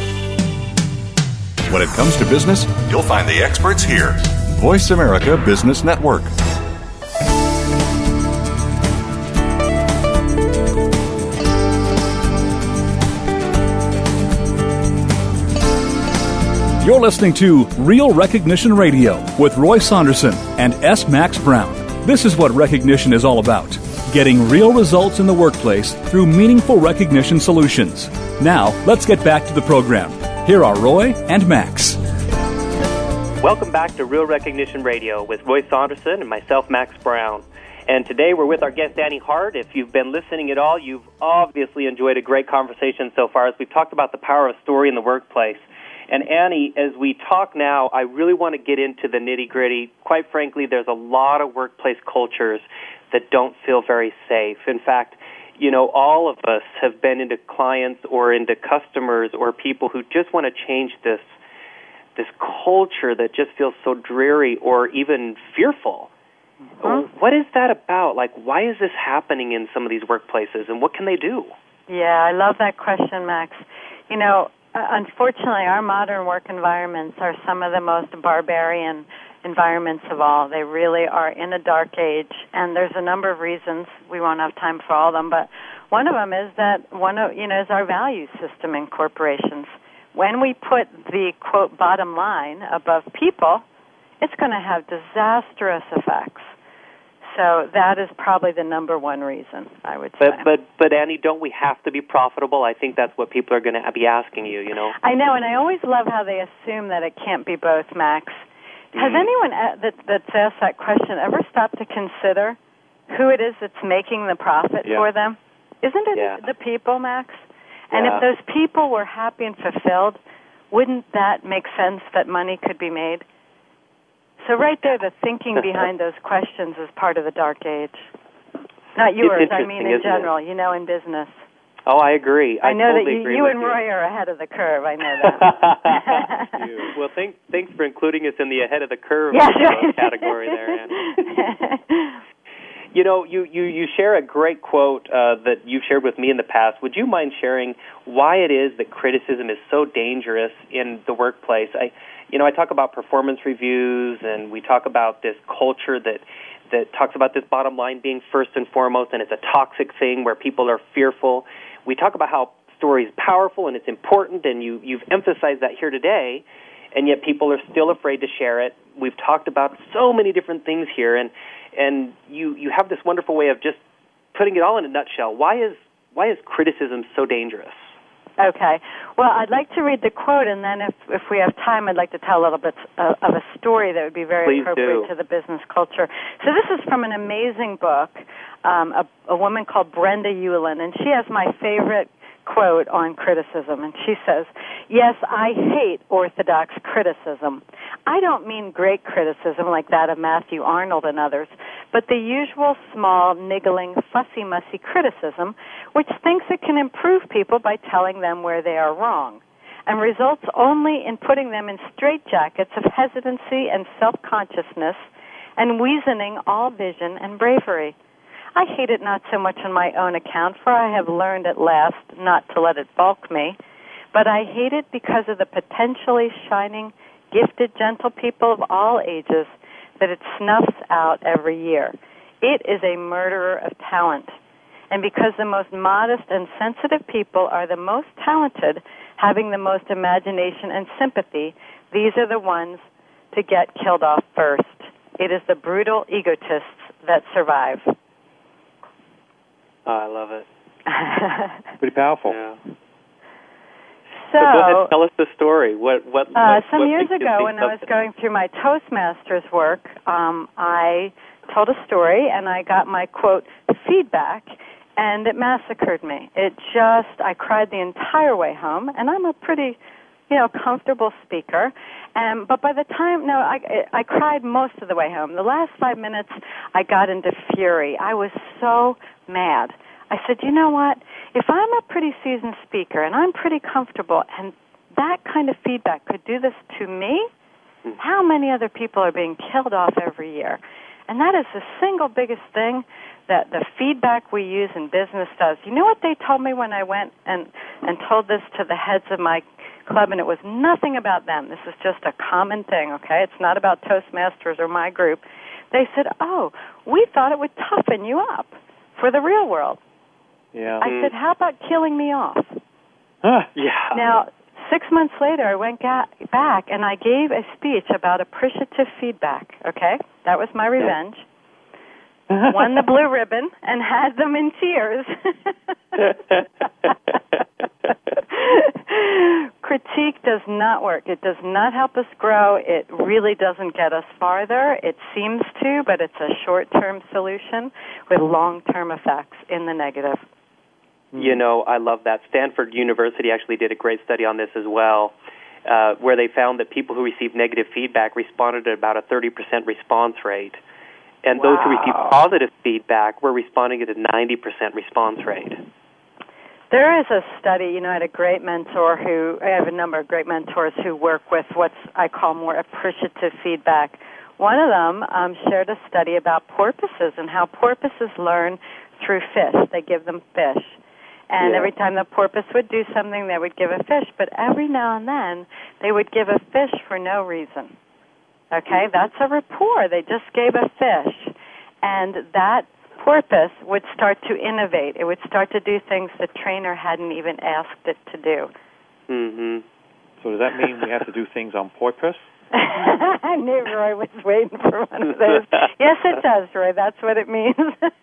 [SPEAKER 7] When it comes to business, you'll find the experts here. Voice America Business Network.
[SPEAKER 3] You're listening to Real Recognition Radio with Roy Saunderson and S. Max Brown. This is what recognition is all about. Getting real results in the workplace through meaningful recognition solutions. Now, let's get back to the program. Here are Roy and Max.
[SPEAKER 4] Welcome back to Real Recognition Radio with Roy Saunderson and myself, Max Brown. And today we're with our guest, Annie Hart. If you've been listening at all, you've obviously enjoyed a great conversation so far as we've talked about the power of story in the workplace. And Annie, as we talk now, I really want to get into the nitty-gritty. Quite frankly, there's a lot of workplace cultures that don't feel very safe. In fact, you know, all of us have been into clients or into customers or people who just want to change this this culture that just feels so dreary or even fearful. Mm-hmm. What is that about? Like, why is this happening in some of these workplaces, and what can they do?
[SPEAKER 6] Yeah, I love that question, Max. You know, unfortunately, our modern work environments are some of the most barbarian environments of all. They really are in a dark age, and there's a number of reasons. We won't have time for all of them, but one of them is that one of you know is our value system in corporations. When we put the quote bottom line above people, it's going to have disastrous effects. So that is probably the number one reason, I would say.
[SPEAKER 4] But, but, but Annie, don't we have to be profitable? I think that's what people are going to be asking you, you know.
[SPEAKER 6] I know, and I always love how they assume that it can't be both, Max. Mm. Has anyone that, that's asked that question ever stopped to consider who it is that's making the profit
[SPEAKER 4] yeah.
[SPEAKER 6] for them? Isn't it
[SPEAKER 4] yeah.
[SPEAKER 6] the people, Max? And
[SPEAKER 4] yeah.
[SPEAKER 6] if those people were happy and fulfilled, wouldn't that make sense that money could be made? So right there, the thinking behind those questions is part of the dark age. Not yours, I mean in general, it? you know, in business.
[SPEAKER 4] Oh, I agree. I,
[SPEAKER 6] I know
[SPEAKER 4] totally
[SPEAKER 6] that you,
[SPEAKER 4] agree
[SPEAKER 6] you
[SPEAKER 4] with
[SPEAKER 6] and
[SPEAKER 4] you.
[SPEAKER 6] Roy are ahead of the curve. I know that.
[SPEAKER 4] Thank you. Well, thanks, thanks for including us in the ahead of the curve
[SPEAKER 6] yes,
[SPEAKER 4] uh,
[SPEAKER 6] right.
[SPEAKER 4] category there, Annie. You know, you, you, you share a great quote uh, that you've shared with me in the past. Would you mind sharing why it is that criticism is so dangerous in the workplace? I, you know, I talk about performance reviews, and we talk about this culture that that talks about this bottom line being first and foremost, and it's a toxic thing where people are fearful. We talk about how story is powerful and it's important, and you, you've emphasized that here today, and yet people are still afraid to share it. We've talked about so many different things here, and and you, you have this wonderful way of just putting it all in a nutshell. Why is why is criticism so dangerous?
[SPEAKER 6] Okay. Well, I'd like to read the quote, and then if, if we have time, I'd like to tell a little bit of a story that would be very
[SPEAKER 4] Please
[SPEAKER 6] appropriate
[SPEAKER 4] do.
[SPEAKER 6] to the business culture. So this is from an amazing book, um, a, a woman called Brenda Ueland, and she has my favorite quote on criticism, and she says, "Yes, I hate orthodox criticism. I don't mean great criticism like that of Matthew Arnold and others, but the usual small, niggling, fussy-mussy criticism which thinks it can improve people by telling them where they are wrong, and results only in putting them in straitjackets of hesitancy and self-consciousness and weasening all vision and bravery. I hate it not so much on my own account, for I have learned at last not to let it balk me, but I hate it because of the potentially shining, gifted, gentle people of all ages that it snuffs out every year. It is a murderer of talent. And because the most modest and sensitive people are the most talented, having the most imagination and sympathy, these are the ones to get killed off first. It is the brutal egotists that survive.
[SPEAKER 4] Oh, I love it.
[SPEAKER 5] Pretty powerful.
[SPEAKER 4] Yeah.
[SPEAKER 6] So,
[SPEAKER 4] so go ahead, tell us the story. What what?
[SPEAKER 6] Uh,
[SPEAKER 4] what
[SPEAKER 6] some
[SPEAKER 4] what
[SPEAKER 6] years
[SPEAKER 4] makes you
[SPEAKER 6] ago,
[SPEAKER 4] think
[SPEAKER 6] when I was
[SPEAKER 4] something?
[SPEAKER 6] going through my Toastmasters work, um, I told a story, and I got my, quote, feedback, and it massacred me. It just, I cried the entire way home, and I'm a pretty, you know, comfortable speaker. Um, but by the time, no, I, I cried most of the way home. The last five minutes, I got into fury. I was so mad. I said, you know what? If I'm a pretty seasoned speaker and I'm pretty comfortable and that kind of feedback could do this to me, how many other people are being killed off every year? And that is the single biggest thing that the feedback we use in business does. You know what they told me when I went and, and told this to the heads of my club, and it was nothing about them. This is just a common thing, okay? It's not about Toastmasters or my group. They said, oh, we thought it would toughen you up for the real world.
[SPEAKER 5] Yeah.
[SPEAKER 6] I said, how about killing me off?
[SPEAKER 5] Huh.
[SPEAKER 4] Yeah.
[SPEAKER 6] Now, six months later, I went ga- back and I gave a speech about appreciative feedback, okay? That was my revenge. Won the blue ribbon and had them in tears. Critique does not work. It does not help us grow. It really doesn't get us farther. It seems to, but it's a short-term solution with long-term effects in the negative.
[SPEAKER 4] You know, I love that. Stanford University actually did a great study on this as well, uh, where they found that people who received negative feedback responded at about a thirty percent response rate. And
[SPEAKER 6] Wow.
[SPEAKER 4] those who received positive feedback were responding at a ninety percent response rate.
[SPEAKER 6] There is a study, you know, I had a great mentor who, I have a number of great mentors who work with what's I call more appreciative feedback. One of them um, shared a study about porpoises and how porpoises learn through fish. They give them fish. And
[SPEAKER 4] Yeah.
[SPEAKER 6] every time the porpoise would do something, they would give a fish. But every now and then, they would give a fish for no reason. Okay? That's a rapport. They just gave a fish. And that porpoise would start to innovate. It would start to do things the trainer hadn't even asked it to do.
[SPEAKER 4] Mm-hmm.
[SPEAKER 5] So does that mean we have to do things on purpose?
[SPEAKER 6] I knew Roy was waiting for one of those. Yes, it does, Roy. That's what it means.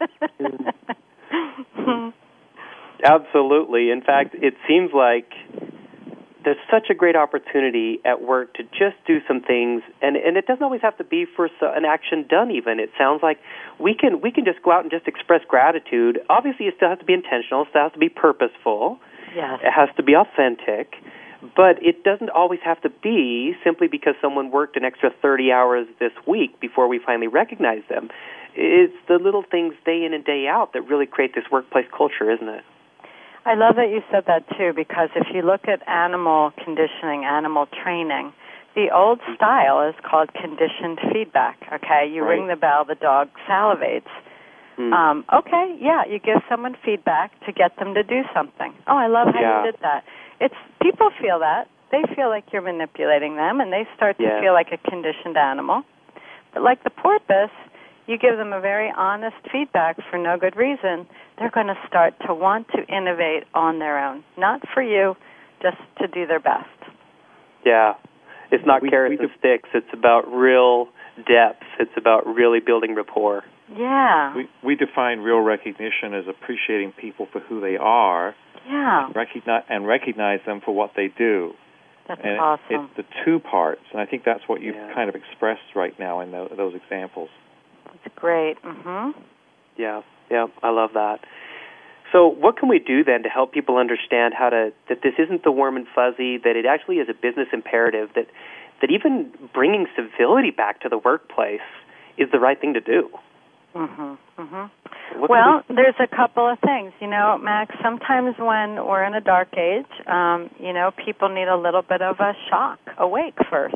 [SPEAKER 4] Absolutely. In fact, it seems like there's such a great opportunity at work to just do some things, and, and it doesn't always have to be for an action done even. It sounds like we can we can just go out and just express gratitude. Obviously, it still has to be intentional. It still has to be purposeful.
[SPEAKER 6] Yes.
[SPEAKER 4] It has to be authentic. But it doesn't always have to be simply because someone worked an extra thirty hours this week before we finally recognize them. It's the little things day in and day out that really create this workplace culture, isn't it?
[SPEAKER 6] I love that you said that, too, because if you look at animal conditioning, animal training, the old style is called conditioned feedback, okay? You
[SPEAKER 4] Right.
[SPEAKER 6] ring the bell, the dog salivates.
[SPEAKER 4] Hmm.
[SPEAKER 6] Um, okay, yeah, you give someone feedback to get them to do something. Oh, I love how
[SPEAKER 4] Yeah.
[SPEAKER 6] you did that. It's people feel that. They feel like you're manipulating them, and they start to
[SPEAKER 4] Yeah.
[SPEAKER 6] feel like a conditioned animal. But like the porpoise, you give them a very honest feedback for no good reason, they're going to start to want to innovate on their own. Not for you, just to do their best.
[SPEAKER 4] Yeah. It's not
[SPEAKER 5] We-
[SPEAKER 4] carrots
[SPEAKER 5] we
[SPEAKER 4] and sticks. It's about real depth. It's about really building rapport.
[SPEAKER 6] Yeah.
[SPEAKER 5] We we define real recognition as appreciating people for who they are,
[SPEAKER 6] Yeah.
[SPEAKER 5] recognize and recognize them for what they do.
[SPEAKER 6] That's
[SPEAKER 5] And it-
[SPEAKER 6] awesome.
[SPEAKER 5] it's the two parts, and I think that's what you've
[SPEAKER 4] Yeah.
[SPEAKER 5] kind of expressed right now in tho- those examples.
[SPEAKER 6] It's great. Mhm.
[SPEAKER 4] Yeah, yeah, I love that. So what can we do then to help people understand how to, that this isn't the warm and fuzzy, that it actually is a business imperative, that, that even bringing civility back to the workplace is the right thing to do?
[SPEAKER 6] Mhm. Mhm.
[SPEAKER 4] What
[SPEAKER 6] Well,
[SPEAKER 4] can
[SPEAKER 6] there's a couple of things. You know, Max, sometimes when we're in a dark age, um, you know, people need a little bit of a shock, a wake first.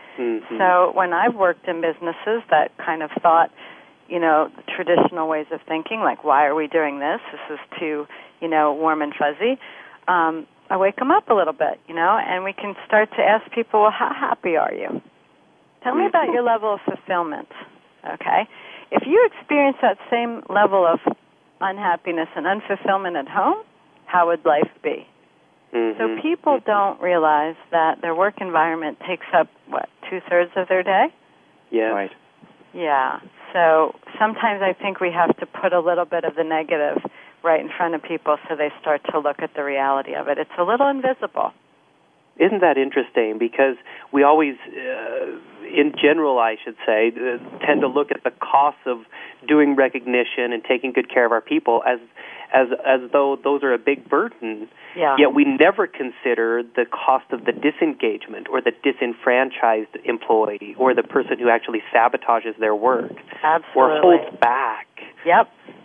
[SPEAKER 6] Mm-hmm. So when I've worked in businesses that kind of thought, you know, traditional ways of thinking, like, why are we doing this? This is too, you know, warm and fuzzy. Um, I wake them up a little bit, you know, and we can start to ask people, well, how happy are you? Tell me about your level of fulfillment, okay? If you experience that same level of unhappiness and unfulfillment at home, how would life be? Mm-hmm. So people don't realize that their work environment takes up, what, two-thirds of their day?
[SPEAKER 4] Yeah.
[SPEAKER 5] Right.
[SPEAKER 6] Yeah. So sometimes I think we have to put a little bit of the negative right in front of people so they start to look at the reality of it. It's a little invisible.
[SPEAKER 4] Isn't that interesting? Because we always, uh, in general, I should say, uh, tend to look at the costs of doing recognition and taking good care of our people as as as though those are a big burden.
[SPEAKER 6] Yeah.
[SPEAKER 4] Yet we never consider the cost of the disengagement or the disenfranchised employee or the person who actually sabotages their work.
[SPEAKER 6] Absolutely.
[SPEAKER 4] Or holds back.
[SPEAKER 6] Yep.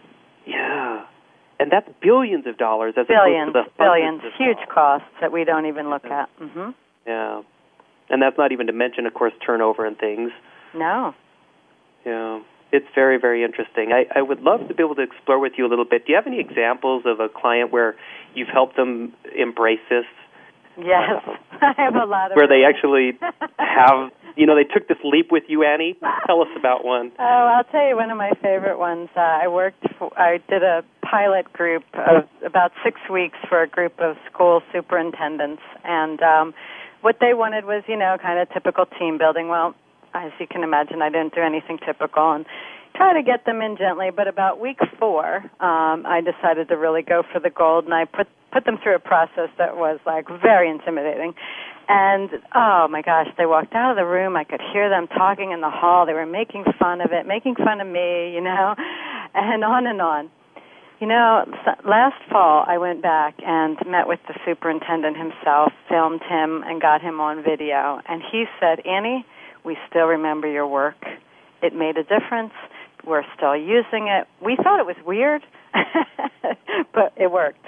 [SPEAKER 4] Yeah. And that's billions of dollars as
[SPEAKER 6] billions,
[SPEAKER 4] opposed to the
[SPEAKER 6] billions,
[SPEAKER 4] hundreds of
[SPEAKER 6] huge
[SPEAKER 4] dollars.
[SPEAKER 6] costs that we don't even look at. Mm-hmm.
[SPEAKER 4] Yeah. And that's not even to mention, of course, turnover and things.
[SPEAKER 6] No.
[SPEAKER 4] Yeah. It's very, very interesting. I, I would love to be able to explore with you a little bit. Do you have any examples of a client where you've helped them embrace this?
[SPEAKER 6] Yes, I have a lot of
[SPEAKER 4] Where
[SPEAKER 6] them.
[SPEAKER 4] they actually have, you know, they took this leap with you, Annie? Tell us about one.
[SPEAKER 6] Oh, I'll tell you one of my favorite ones. Uh, I worked, for, I did a pilot group of about six weeks for a group of school superintendents. And um, what they wanted was, you know, kind of typical team building. Well, as you can imagine, I didn't do anything typical and try to get them in gently. But about week four, um, I decided to really go for the gold, and I put put them through a process that was, like, very intimidating. And, oh, my gosh, they walked out of the room. I could hear them talking in the hall. They were making fun of it, making fun of me, you know, and on and on. You know, last fall I went back and met with the superintendent himself, filmed him, and got him on video. And he said, Annie, we still remember your work. It made a difference. We're still using it. We thought it was weird, but it worked.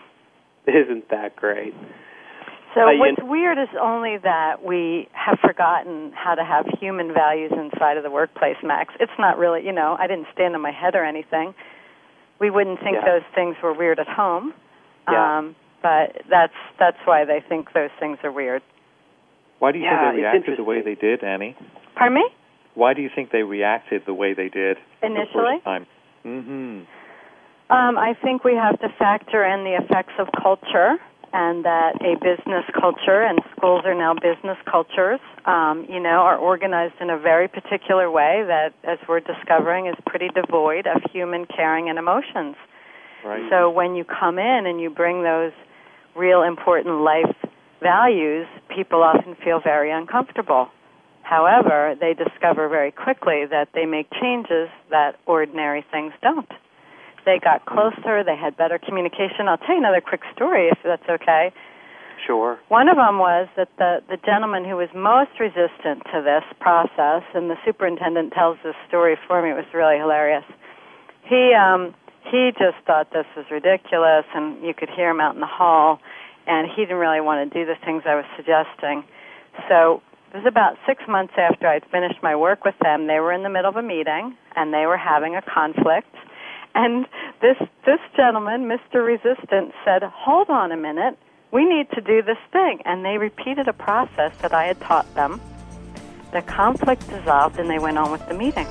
[SPEAKER 4] Isn't that great?
[SPEAKER 6] So
[SPEAKER 4] uh,
[SPEAKER 6] what's
[SPEAKER 4] you...
[SPEAKER 6] weird is only that we have forgotten how to have human values inside of the workplace, Max. It's not really, you know, I didn't stand on my head or anything. We wouldn't think
[SPEAKER 4] yeah.
[SPEAKER 6] those things were weird at home,
[SPEAKER 4] yeah.
[SPEAKER 6] um, but that's that's why they think those things are weird.
[SPEAKER 5] Why do you
[SPEAKER 4] yeah,
[SPEAKER 5] think they reacted the way they did, Annie?
[SPEAKER 6] Pardon me?
[SPEAKER 5] Why do you think they reacted the way they did
[SPEAKER 6] initially?
[SPEAKER 5] The first time? Mm-hmm.
[SPEAKER 6] Um, I think we have to factor in the effects of culture, and that a business culture, and schools are now business cultures, um, you know, are organized in a very particular way that, as we're discovering, is pretty devoid of human caring and emotions.
[SPEAKER 5] Right.
[SPEAKER 6] So when you come in and you bring those real important life values, people often feel very uncomfortable. However, they discover very quickly that they make changes that ordinary things don't. They got closer, they had better communication. I'll tell you another quick story, if that's okay.
[SPEAKER 4] Sure.
[SPEAKER 6] One of them was that the, the gentleman who was most resistant to this process, and the superintendent tells this story for me, it was really hilarious. He um, he just thought this was ridiculous, and you could hear him out in the hall, and he didn't really want to do the things I was suggesting. So it was about six months after I'd finished my work with them. They were in the middle of a meeting, and they were having a conflict. And this this gentleman, Mister Resistant, said, hold on a minute, we need to do this thing. And they repeated a process that I had taught them. The conflict dissolved, and they went on with the meeting.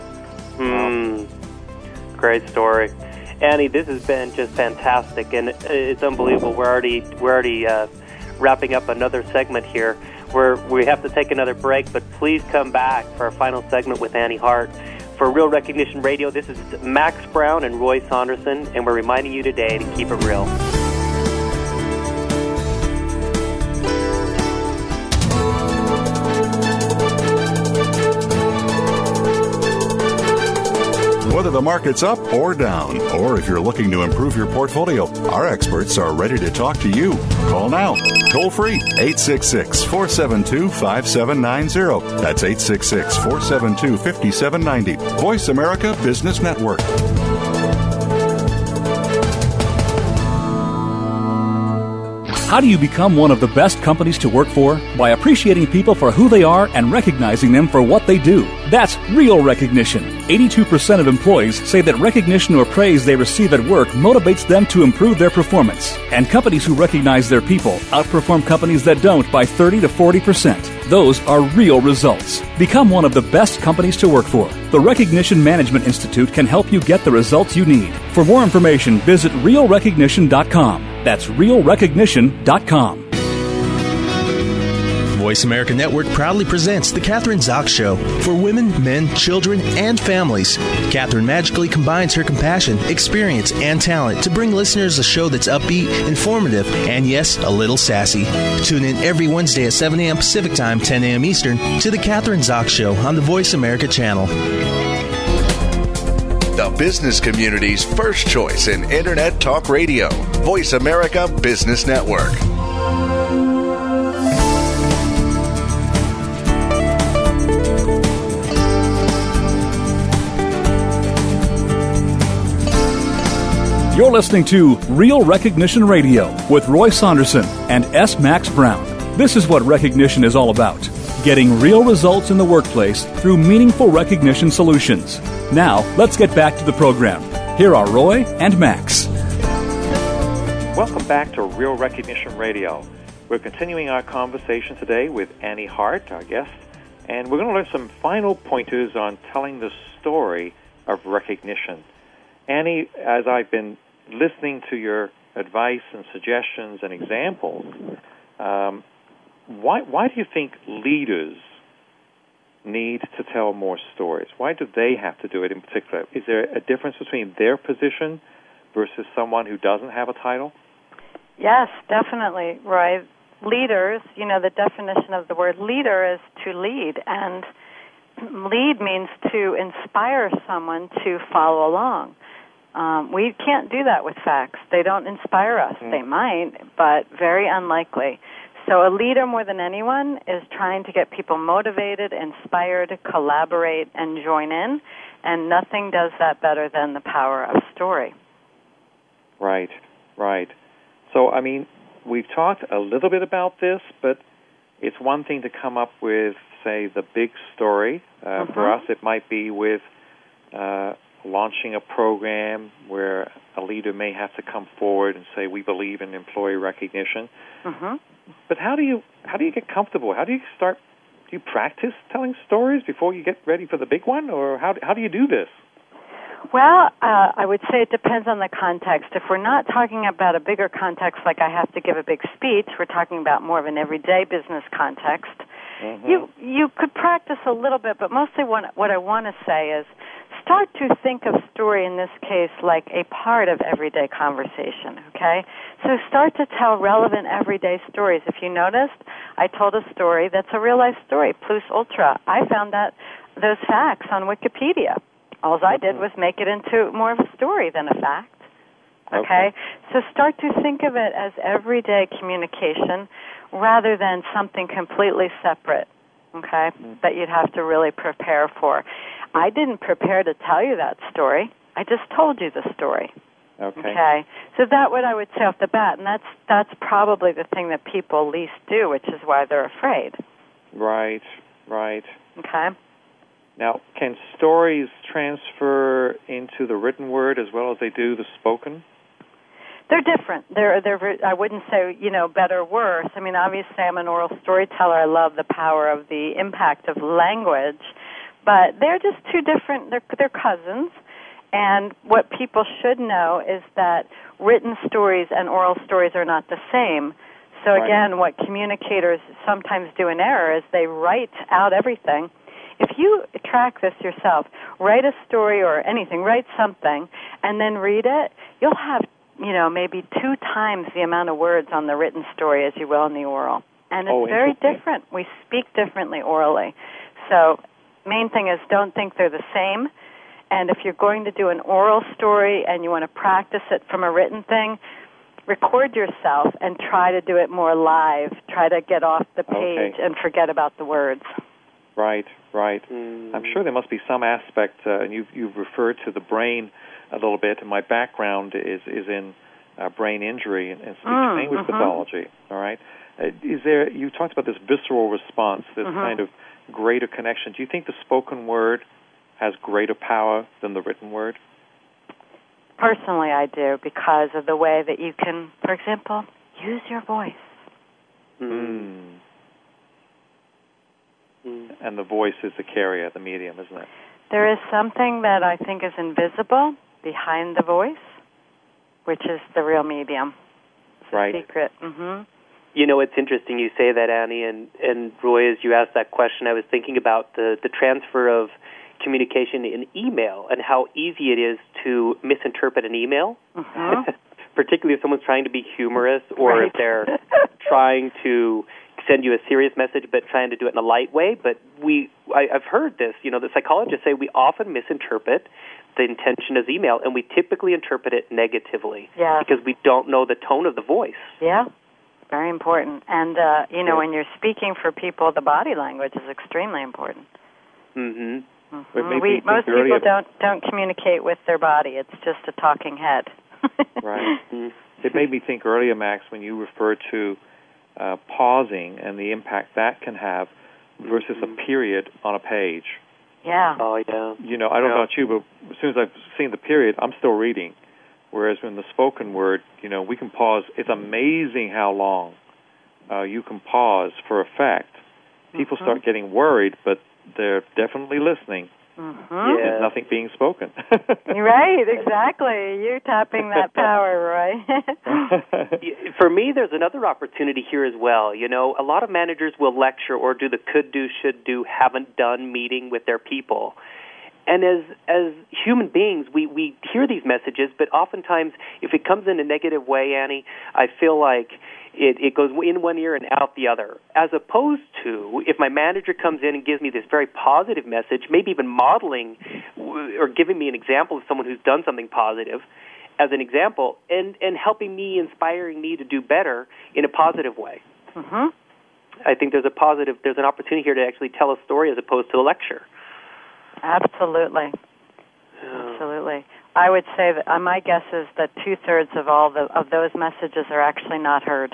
[SPEAKER 4] Mm. Great story. Annie, this has been just fantastic, and it's unbelievable. We're already, we're already uh, wrapping up another segment here. We're, we have to take another break, but please come back for our final segment with Annie Hart. For Real Recognition Radio, this is Max Brown and Roy Saunderson, and we're reminding you today to keep it real.
[SPEAKER 7] Whether the market's up or down, or if you're looking to improve your portfolio, our experts are ready to talk to you. Call now. Toll free, eight six six, four seven two, five seven nine zero. That's eight six six, four seven two, five seven nine zero. Voice America Business Network.
[SPEAKER 3] How do you become one of the best companies to work for? By appreciating people for who they are and recognizing them for what they do. That's real recognition. eighty-two percent of employees say that recognition or praise they receive at work motivates them to improve their performance. And companies who recognize their people outperform companies that don't by thirty to forty percent. Those are real results. Become one of the best companies to work for. The Recognition Management Institute can help you get the results you need. For more information, visit real recognition dot com. That's real recognition dot com.
[SPEAKER 12] Voice America Network proudly presents The Catherine Zox Show for women, men, children, and families. Catherine magically combines her compassion, experience, and talent to bring listeners a show that's upbeat, informative, and yes, a little sassy. Tune in every Wednesday at seven a.m. Pacific Time, ten a.m. Eastern to The Catherine Zox Show on the Voice America channel.
[SPEAKER 9] The business community's first choice in Internet Talk Radio. Voice America Business Network.
[SPEAKER 3] You're listening to Real Recognition Radio with Roy Saunderson and S. Max Brown. This is what recognition is all about. Getting real results in the workplace through meaningful recognition solutions. Now, let's get back to the program. Here are Roy and Max.
[SPEAKER 5] Welcome back to Real Recognition Radio. We're continuing our conversation today with Annie Hart, our guest, and we're going to learn some final pointers on telling the story of recognition. Annie, as I've been listening to your advice and suggestions and examples, um, why why do you think leaders need to tell more stories? Why do they have to do it in particular? Is there a difference between their position versus someone who doesn't have a title?
[SPEAKER 6] Yes, definitely, Roy. Leaders, you know, the definition of the word leader is to lead, and lead means to inspire someone to follow along. Um, we can't do that with facts. They don't inspire us. Mm. They might, but very unlikely. So a leader, more than anyone, is trying to get people motivated, inspired, collaborate, and join in, and nothing does that better than the power of story.
[SPEAKER 5] Right, right. So, I mean, we've talked a little bit about this, but it's one thing to come up with, say, the big story. Uh, mm-hmm. For us, it might be with uh, launching a program where a leader may have to come forward and say, we believe in employee recognition. Mm-hmm. But how do you how do you get comfortable? How do you start? Do you practice telling stories before you get ready for the big one, or how how do you do this?
[SPEAKER 6] Well, uh, I would say it depends on the context. If we're not talking about a bigger context, like I have to give a big speech, we're talking about more of an everyday business context. Mm-hmm. You you could practice a little bit, but mostly what, what I want to say is start to think of story in this case like a part of everyday conversation, okay? So start to tell relevant everyday stories. If you noticed, I told a story that's a real-life story, plus ultra. I found that those facts on Wikipedia. All I did was make it into more of a story than a fact, okay? okay? So start to think of it as everyday communication rather than something completely separate, okay, mm-hmm. that you'd have to really prepare for. I didn't prepare to tell you that story. I just told you the story.
[SPEAKER 5] Okay.
[SPEAKER 6] Okay. So that's what I would say off the bat, and that's that's probably the thing that people least do, which is why they're afraid.
[SPEAKER 5] Right, right.
[SPEAKER 6] Okay.
[SPEAKER 5] Now, can stories transfer into the written word as well as they do the spoken?
[SPEAKER 6] They're different. They're, they're, I wouldn't say, you know, better or worse. I mean, obviously I'm an oral storyteller. I love the power of the impact of language. But they're just two different, they're, they're cousins. And what people should know is that written stories and oral stories are not the same. So again, what communicators sometimes do in error is they write out everything. If you track this yourself, write a story or anything, write something, and then read it, you'll have, you know, maybe two times the amount of words on the written story as you will in the oral. And it's
[SPEAKER 5] oh,
[SPEAKER 6] very different. We speak differently orally. So main thing is don't think they're the same. And if you're going to do an oral story and you want to practice it from a written thing, record yourself and try to do it more live. Try to get off the page
[SPEAKER 5] okay.
[SPEAKER 6] and forget about the words.
[SPEAKER 5] Right, right. Mm. I'm sure there must be some aspect, uh, and you've, you've referred to the brain a little bit, and my background is, is in uh, brain injury and, and
[SPEAKER 6] Mm,
[SPEAKER 5] speech-language
[SPEAKER 6] mhm.
[SPEAKER 5] pathology. All right, uh, is there? You talked about this visceral response, this
[SPEAKER 6] Mhm.
[SPEAKER 5] kind of greater connection. Do you think the spoken word has greater power than the written word?
[SPEAKER 6] Personally, I do, because of the way that you can, for example, use your voice.
[SPEAKER 5] Mm. Mm. And the voice is the carrier, the medium, isn't it?
[SPEAKER 6] There is something that I think is invisible behind the voice, which is the real medium. It's a
[SPEAKER 5] Right.
[SPEAKER 6] secret. Mm-hmm.
[SPEAKER 4] You know, it's interesting you say that, Annie, and, and Roy, as you asked that question, I was thinking about the, the transfer of communication in email and how easy it is to misinterpret an email,
[SPEAKER 6] Mm-hmm.
[SPEAKER 4] particularly if someone's trying to be humorous or
[SPEAKER 6] Right.
[SPEAKER 4] if they're trying to send you a serious message but trying to do it in a light way. But we, I, I've heard this, you know, the psychologists say we often misinterpret the intention of email, and we typically interpret it negatively
[SPEAKER 6] Yeah.
[SPEAKER 4] because we don't know the tone of the voice.
[SPEAKER 6] Yeah. Very important. And, uh, you know, when you're speaking for people, the body language is extremely important.
[SPEAKER 4] Mm-hmm.
[SPEAKER 5] It made me
[SPEAKER 6] We,
[SPEAKER 5] think
[SPEAKER 6] most
[SPEAKER 5] earlier-
[SPEAKER 6] people don't, don't communicate with their body. It's just a talking head.
[SPEAKER 5] Right. It made me think earlier, Max, when you referred to uh, pausing and the impact that can have versus a period on a page.
[SPEAKER 6] Yeah.
[SPEAKER 4] Oh, yeah.
[SPEAKER 5] You know, I don't know
[SPEAKER 4] Yeah.
[SPEAKER 5] about you, but as soon as I've seen the period, I'm still reading. Whereas when the spoken word, you know, we can pause. It's amazing how long uh, you can pause for effect. People
[SPEAKER 6] Mhm.
[SPEAKER 5] start getting worried, but they're definitely listening.
[SPEAKER 6] Mm-hmm.
[SPEAKER 5] There's nothing being spoken.
[SPEAKER 6] You're right, exactly. You're tapping that power, Roy.
[SPEAKER 4] For me, there's another opportunity here as well. You know, a lot of managers will lecture or do the could do, should do, haven't done meeting with their people. And as as human beings, we, we hear these messages, but oftentimes, if it comes in a negative way, Annie, I feel like it, it goes in one ear and out the other. As opposed to, if my manager comes in and gives me this very positive message, maybe even modeling or giving me an example of someone who's done something positive, as an example, and, and helping me, inspiring me to do better in a positive way.
[SPEAKER 6] Mm-hmm.
[SPEAKER 4] I think there's a positive, there's an opportunity here to actually tell a story as opposed to a lecture.
[SPEAKER 6] Absolutely. Absolutely. I would say that uh, my guess is that two-thirds of all the, of those messages are actually not heard.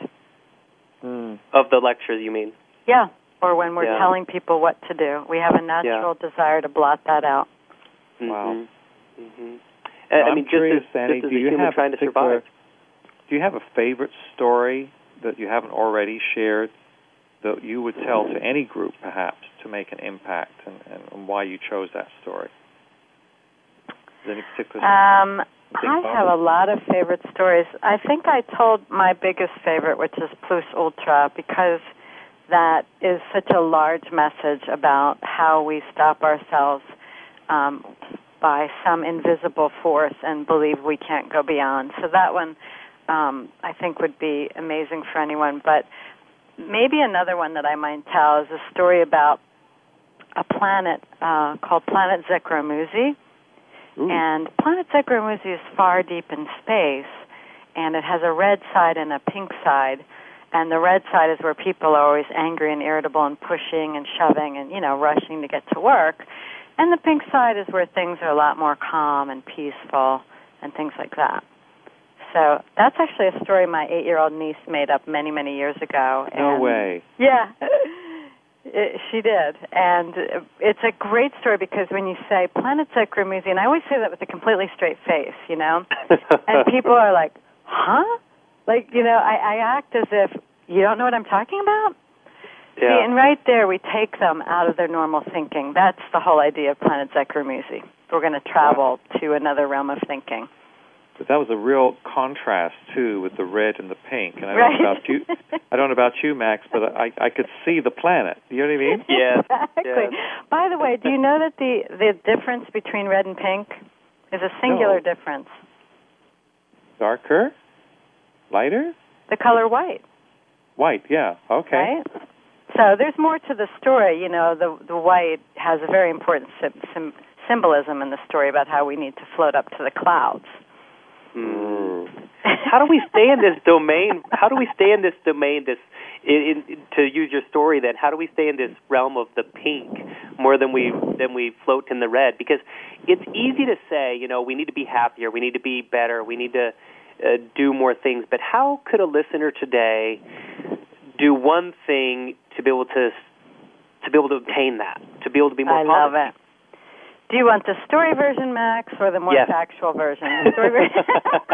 [SPEAKER 5] Mm.
[SPEAKER 4] Of the lectures, you mean?
[SPEAKER 6] Yeah, or when we're
[SPEAKER 4] Yeah.
[SPEAKER 6] telling people what to do. We have a natural desire to blot that out.
[SPEAKER 5] Wow.
[SPEAKER 4] Mm-hmm.
[SPEAKER 5] Now,
[SPEAKER 4] I
[SPEAKER 5] I'm
[SPEAKER 4] mean, just
[SPEAKER 5] curious,
[SPEAKER 4] as,
[SPEAKER 5] Annie,
[SPEAKER 4] just as
[SPEAKER 5] do
[SPEAKER 4] a
[SPEAKER 5] you
[SPEAKER 4] human
[SPEAKER 5] have
[SPEAKER 4] trying
[SPEAKER 5] a
[SPEAKER 4] to survive.
[SPEAKER 5] Do you have a favorite story that you haven't already shared that you would tell to any group, perhaps, to make an impact, and, and why you chose that story? Is there any particular?
[SPEAKER 6] Um,
[SPEAKER 5] think
[SPEAKER 6] I
[SPEAKER 5] about
[SPEAKER 6] have
[SPEAKER 5] it?
[SPEAKER 6] a lot of favorite stories. I think I told my biggest favorite, which is Plus Ultra, because that is such a large message about how we stop ourselves um, by some invisible force and believe we can't go beyond. So that one, um, I think, would be amazing for anyone. But maybe another one that I might tell is a story about a planet uh, called Planet Zekromuzi. And Planet Zekromuzi is far deep in space, and it has a red side and a pink side. And the red side is where people are always angry and irritable and pushing and shoving and, you know, rushing to get to work. And the pink side is where things are a lot more calm and peaceful and things like that. So that's actually a story my eight-year-old niece made up many, many years ago.
[SPEAKER 5] No
[SPEAKER 6] and
[SPEAKER 5] way.
[SPEAKER 6] Yeah. It, she did, and it's a great story because when you say Planet Zekromuzi, and I always say that with a completely straight face, you know, and people are like, huh? Like, you know, I, I act as if you don't know what I'm talking about.
[SPEAKER 4] Yeah.
[SPEAKER 6] See, and right there we take them out of their normal thinking. That's the whole idea of Planet Zekromuzi. We're going to travel to another realm of thinking.
[SPEAKER 5] But that was a real contrast too, with the red and the pink. And I don't
[SPEAKER 6] Right.
[SPEAKER 5] know about you, I don't know about you, Max, but I, I could see the planet. You know what I mean?
[SPEAKER 4] Yes.
[SPEAKER 6] Exactly.
[SPEAKER 4] Yes.
[SPEAKER 6] By the way, do you know that the the difference between red and pink is a singular
[SPEAKER 5] No.
[SPEAKER 6] difference?
[SPEAKER 5] Darker, lighter,
[SPEAKER 6] The color white.
[SPEAKER 5] white. Yeah. Okay.
[SPEAKER 6] Right? So there's more to the story. You know, the the white has a very important sim, sim, symbolism in the story about how we need to float up to the clouds.
[SPEAKER 4] Mm. How do we stay in this domain? How do we stay in this domain? This, in, in, to use your story, then, how do we stay in this realm of the pink more than we than we float in the red? Because it's easy to say, you know, we need to be happier, we need to be better, we need to uh, do more things, but how could a listener today do one thing to be able to to be able to obtain that, to be able to be more
[SPEAKER 6] I
[SPEAKER 4] positive?
[SPEAKER 6] love it. Do you want the story version, Max, or the more
[SPEAKER 4] yes.
[SPEAKER 6] factual version? The story version.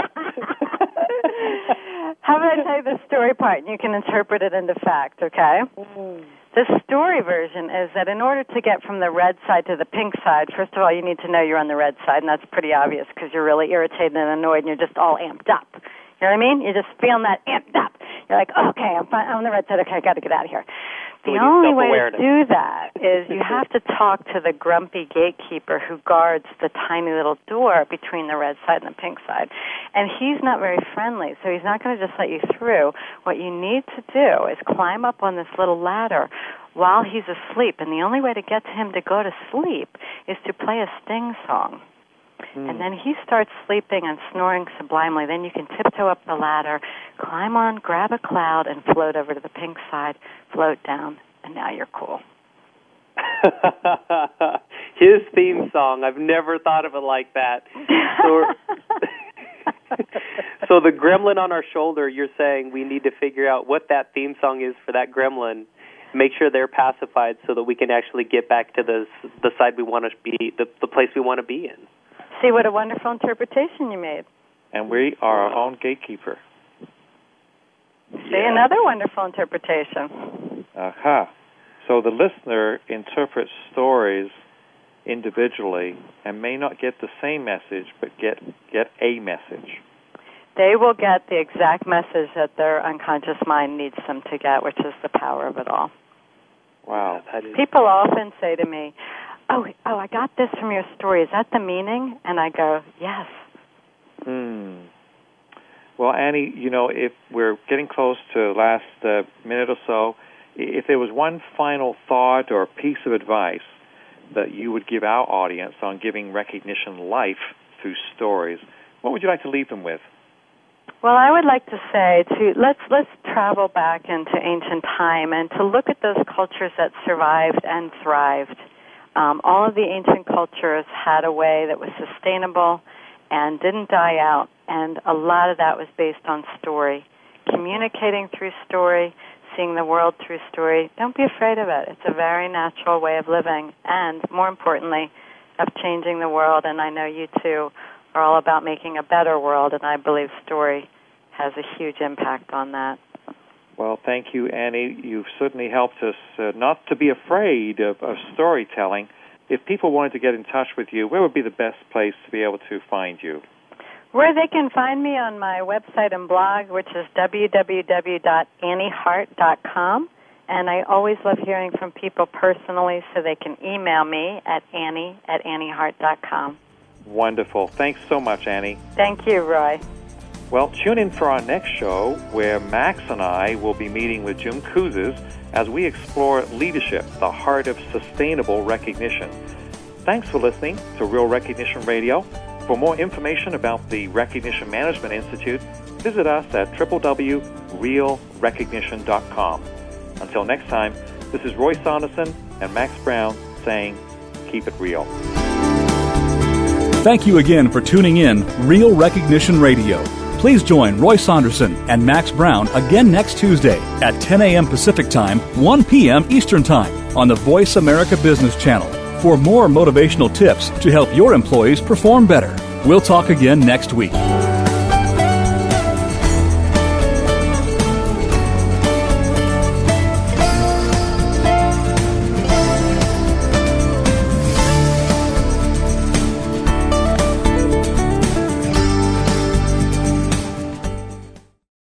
[SPEAKER 6] How about I tell you the story part, and you can interpret it into fact, okay? Mm. The story version is that in order to get from the red side to the pink side, first of all, you need to know you're on the red side, and that's pretty obvious because you're really irritated and annoyed, and you're just all amped up. You know what I mean? You're just feeling that amped up. You're like, oh, okay, I'm, fine. I'm on the red side. Okay, I got to get out of here. The
[SPEAKER 4] so
[SPEAKER 6] only way to do that is you have to talk to the grumpy gatekeeper who guards the tiny little door between the red side and the pink side. And he's not very friendly, so he's not going to just let you through. What you need to do is climb up on this little ladder while he's asleep. And the only way to get to him to go to sleep is to play a sting song. Mm. And then he starts sleeping and snoring sublimely. Then you can tiptoe up the ladder, climb on, grab a cloud, and float over to the pink side, float down, and now you're cool.
[SPEAKER 4] His theme song. I've never thought of it like that. So, so the gremlin on our shoulder, you're saying we need to figure out what that theme song is for that gremlin, make sure they're pacified so that we can actually get back to the the side we want to be, the, the place we want to be in.
[SPEAKER 6] See what a wonderful interpretation you made.
[SPEAKER 5] And we are our own gatekeeper.
[SPEAKER 6] See, yeah. Another wonderful interpretation.
[SPEAKER 5] Aha. Uh-huh. So the listener interprets stories individually and may not get the same message, but get get a message.
[SPEAKER 6] They will get the exact message that their unconscious mind needs them to get, which is the power of it all.
[SPEAKER 5] Wow.
[SPEAKER 6] People often say to me, oh, oh, I got this from your story. Is that the meaning? And I go, yes.
[SPEAKER 5] Hmm. Well, Annie, you know, if we're getting close to the last uh, minute or so, if there was one final thought or piece of advice that you would give our audience on giving recognition life through stories, what would you like to leave them with?
[SPEAKER 6] Well, I would like to say to let's let's travel back into ancient time and to look at those cultures that survived and thrived. Um, all of the ancient cultures had a way that was sustainable and didn't die out, and a lot of that was based on story, communicating through story, seeing the world through story. Don't be afraid of it. It's a very natural way of living, and more importantly, of changing the world. And I know you two are all about making a better world, and I believe story has a huge impact on that.
[SPEAKER 5] Well, thank you, Annie. You've certainly helped us uh, not to be afraid of, of storytelling. If people wanted to get in touch with you, where would be the best place to be able to find you?
[SPEAKER 6] Where they can find me on my website and blog, which is w w w dot annie hart dot com. And I always love hearing from people personally, so they can email me at annie at annie hart dot com.
[SPEAKER 5] Wonderful. Thanks so much, Annie.
[SPEAKER 6] Thank you, Roy.
[SPEAKER 5] Well, tune in for our next show, where Max and I will be meeting with Jim Kouzes as we explore leadership, the heart of sustainable recognition. Thanks for listening to Real Recognition Radio. For more information about the Recognition Management Institute, visit us at w w w dot real recognition dot com. Until next time, this is Roy Saunderson and Max Brown saying, keep it real.
[SPEAKER 3] Thank you again for tuning in Real Recognition Radio. Please join Roy Saunderson and Max Brown again next Tuesday at ten a.m. Pacific Time, one p.m. Eastern Time on the Voice America Business Channel for more motivational tips to help your employees perform better. We'll talk again next week.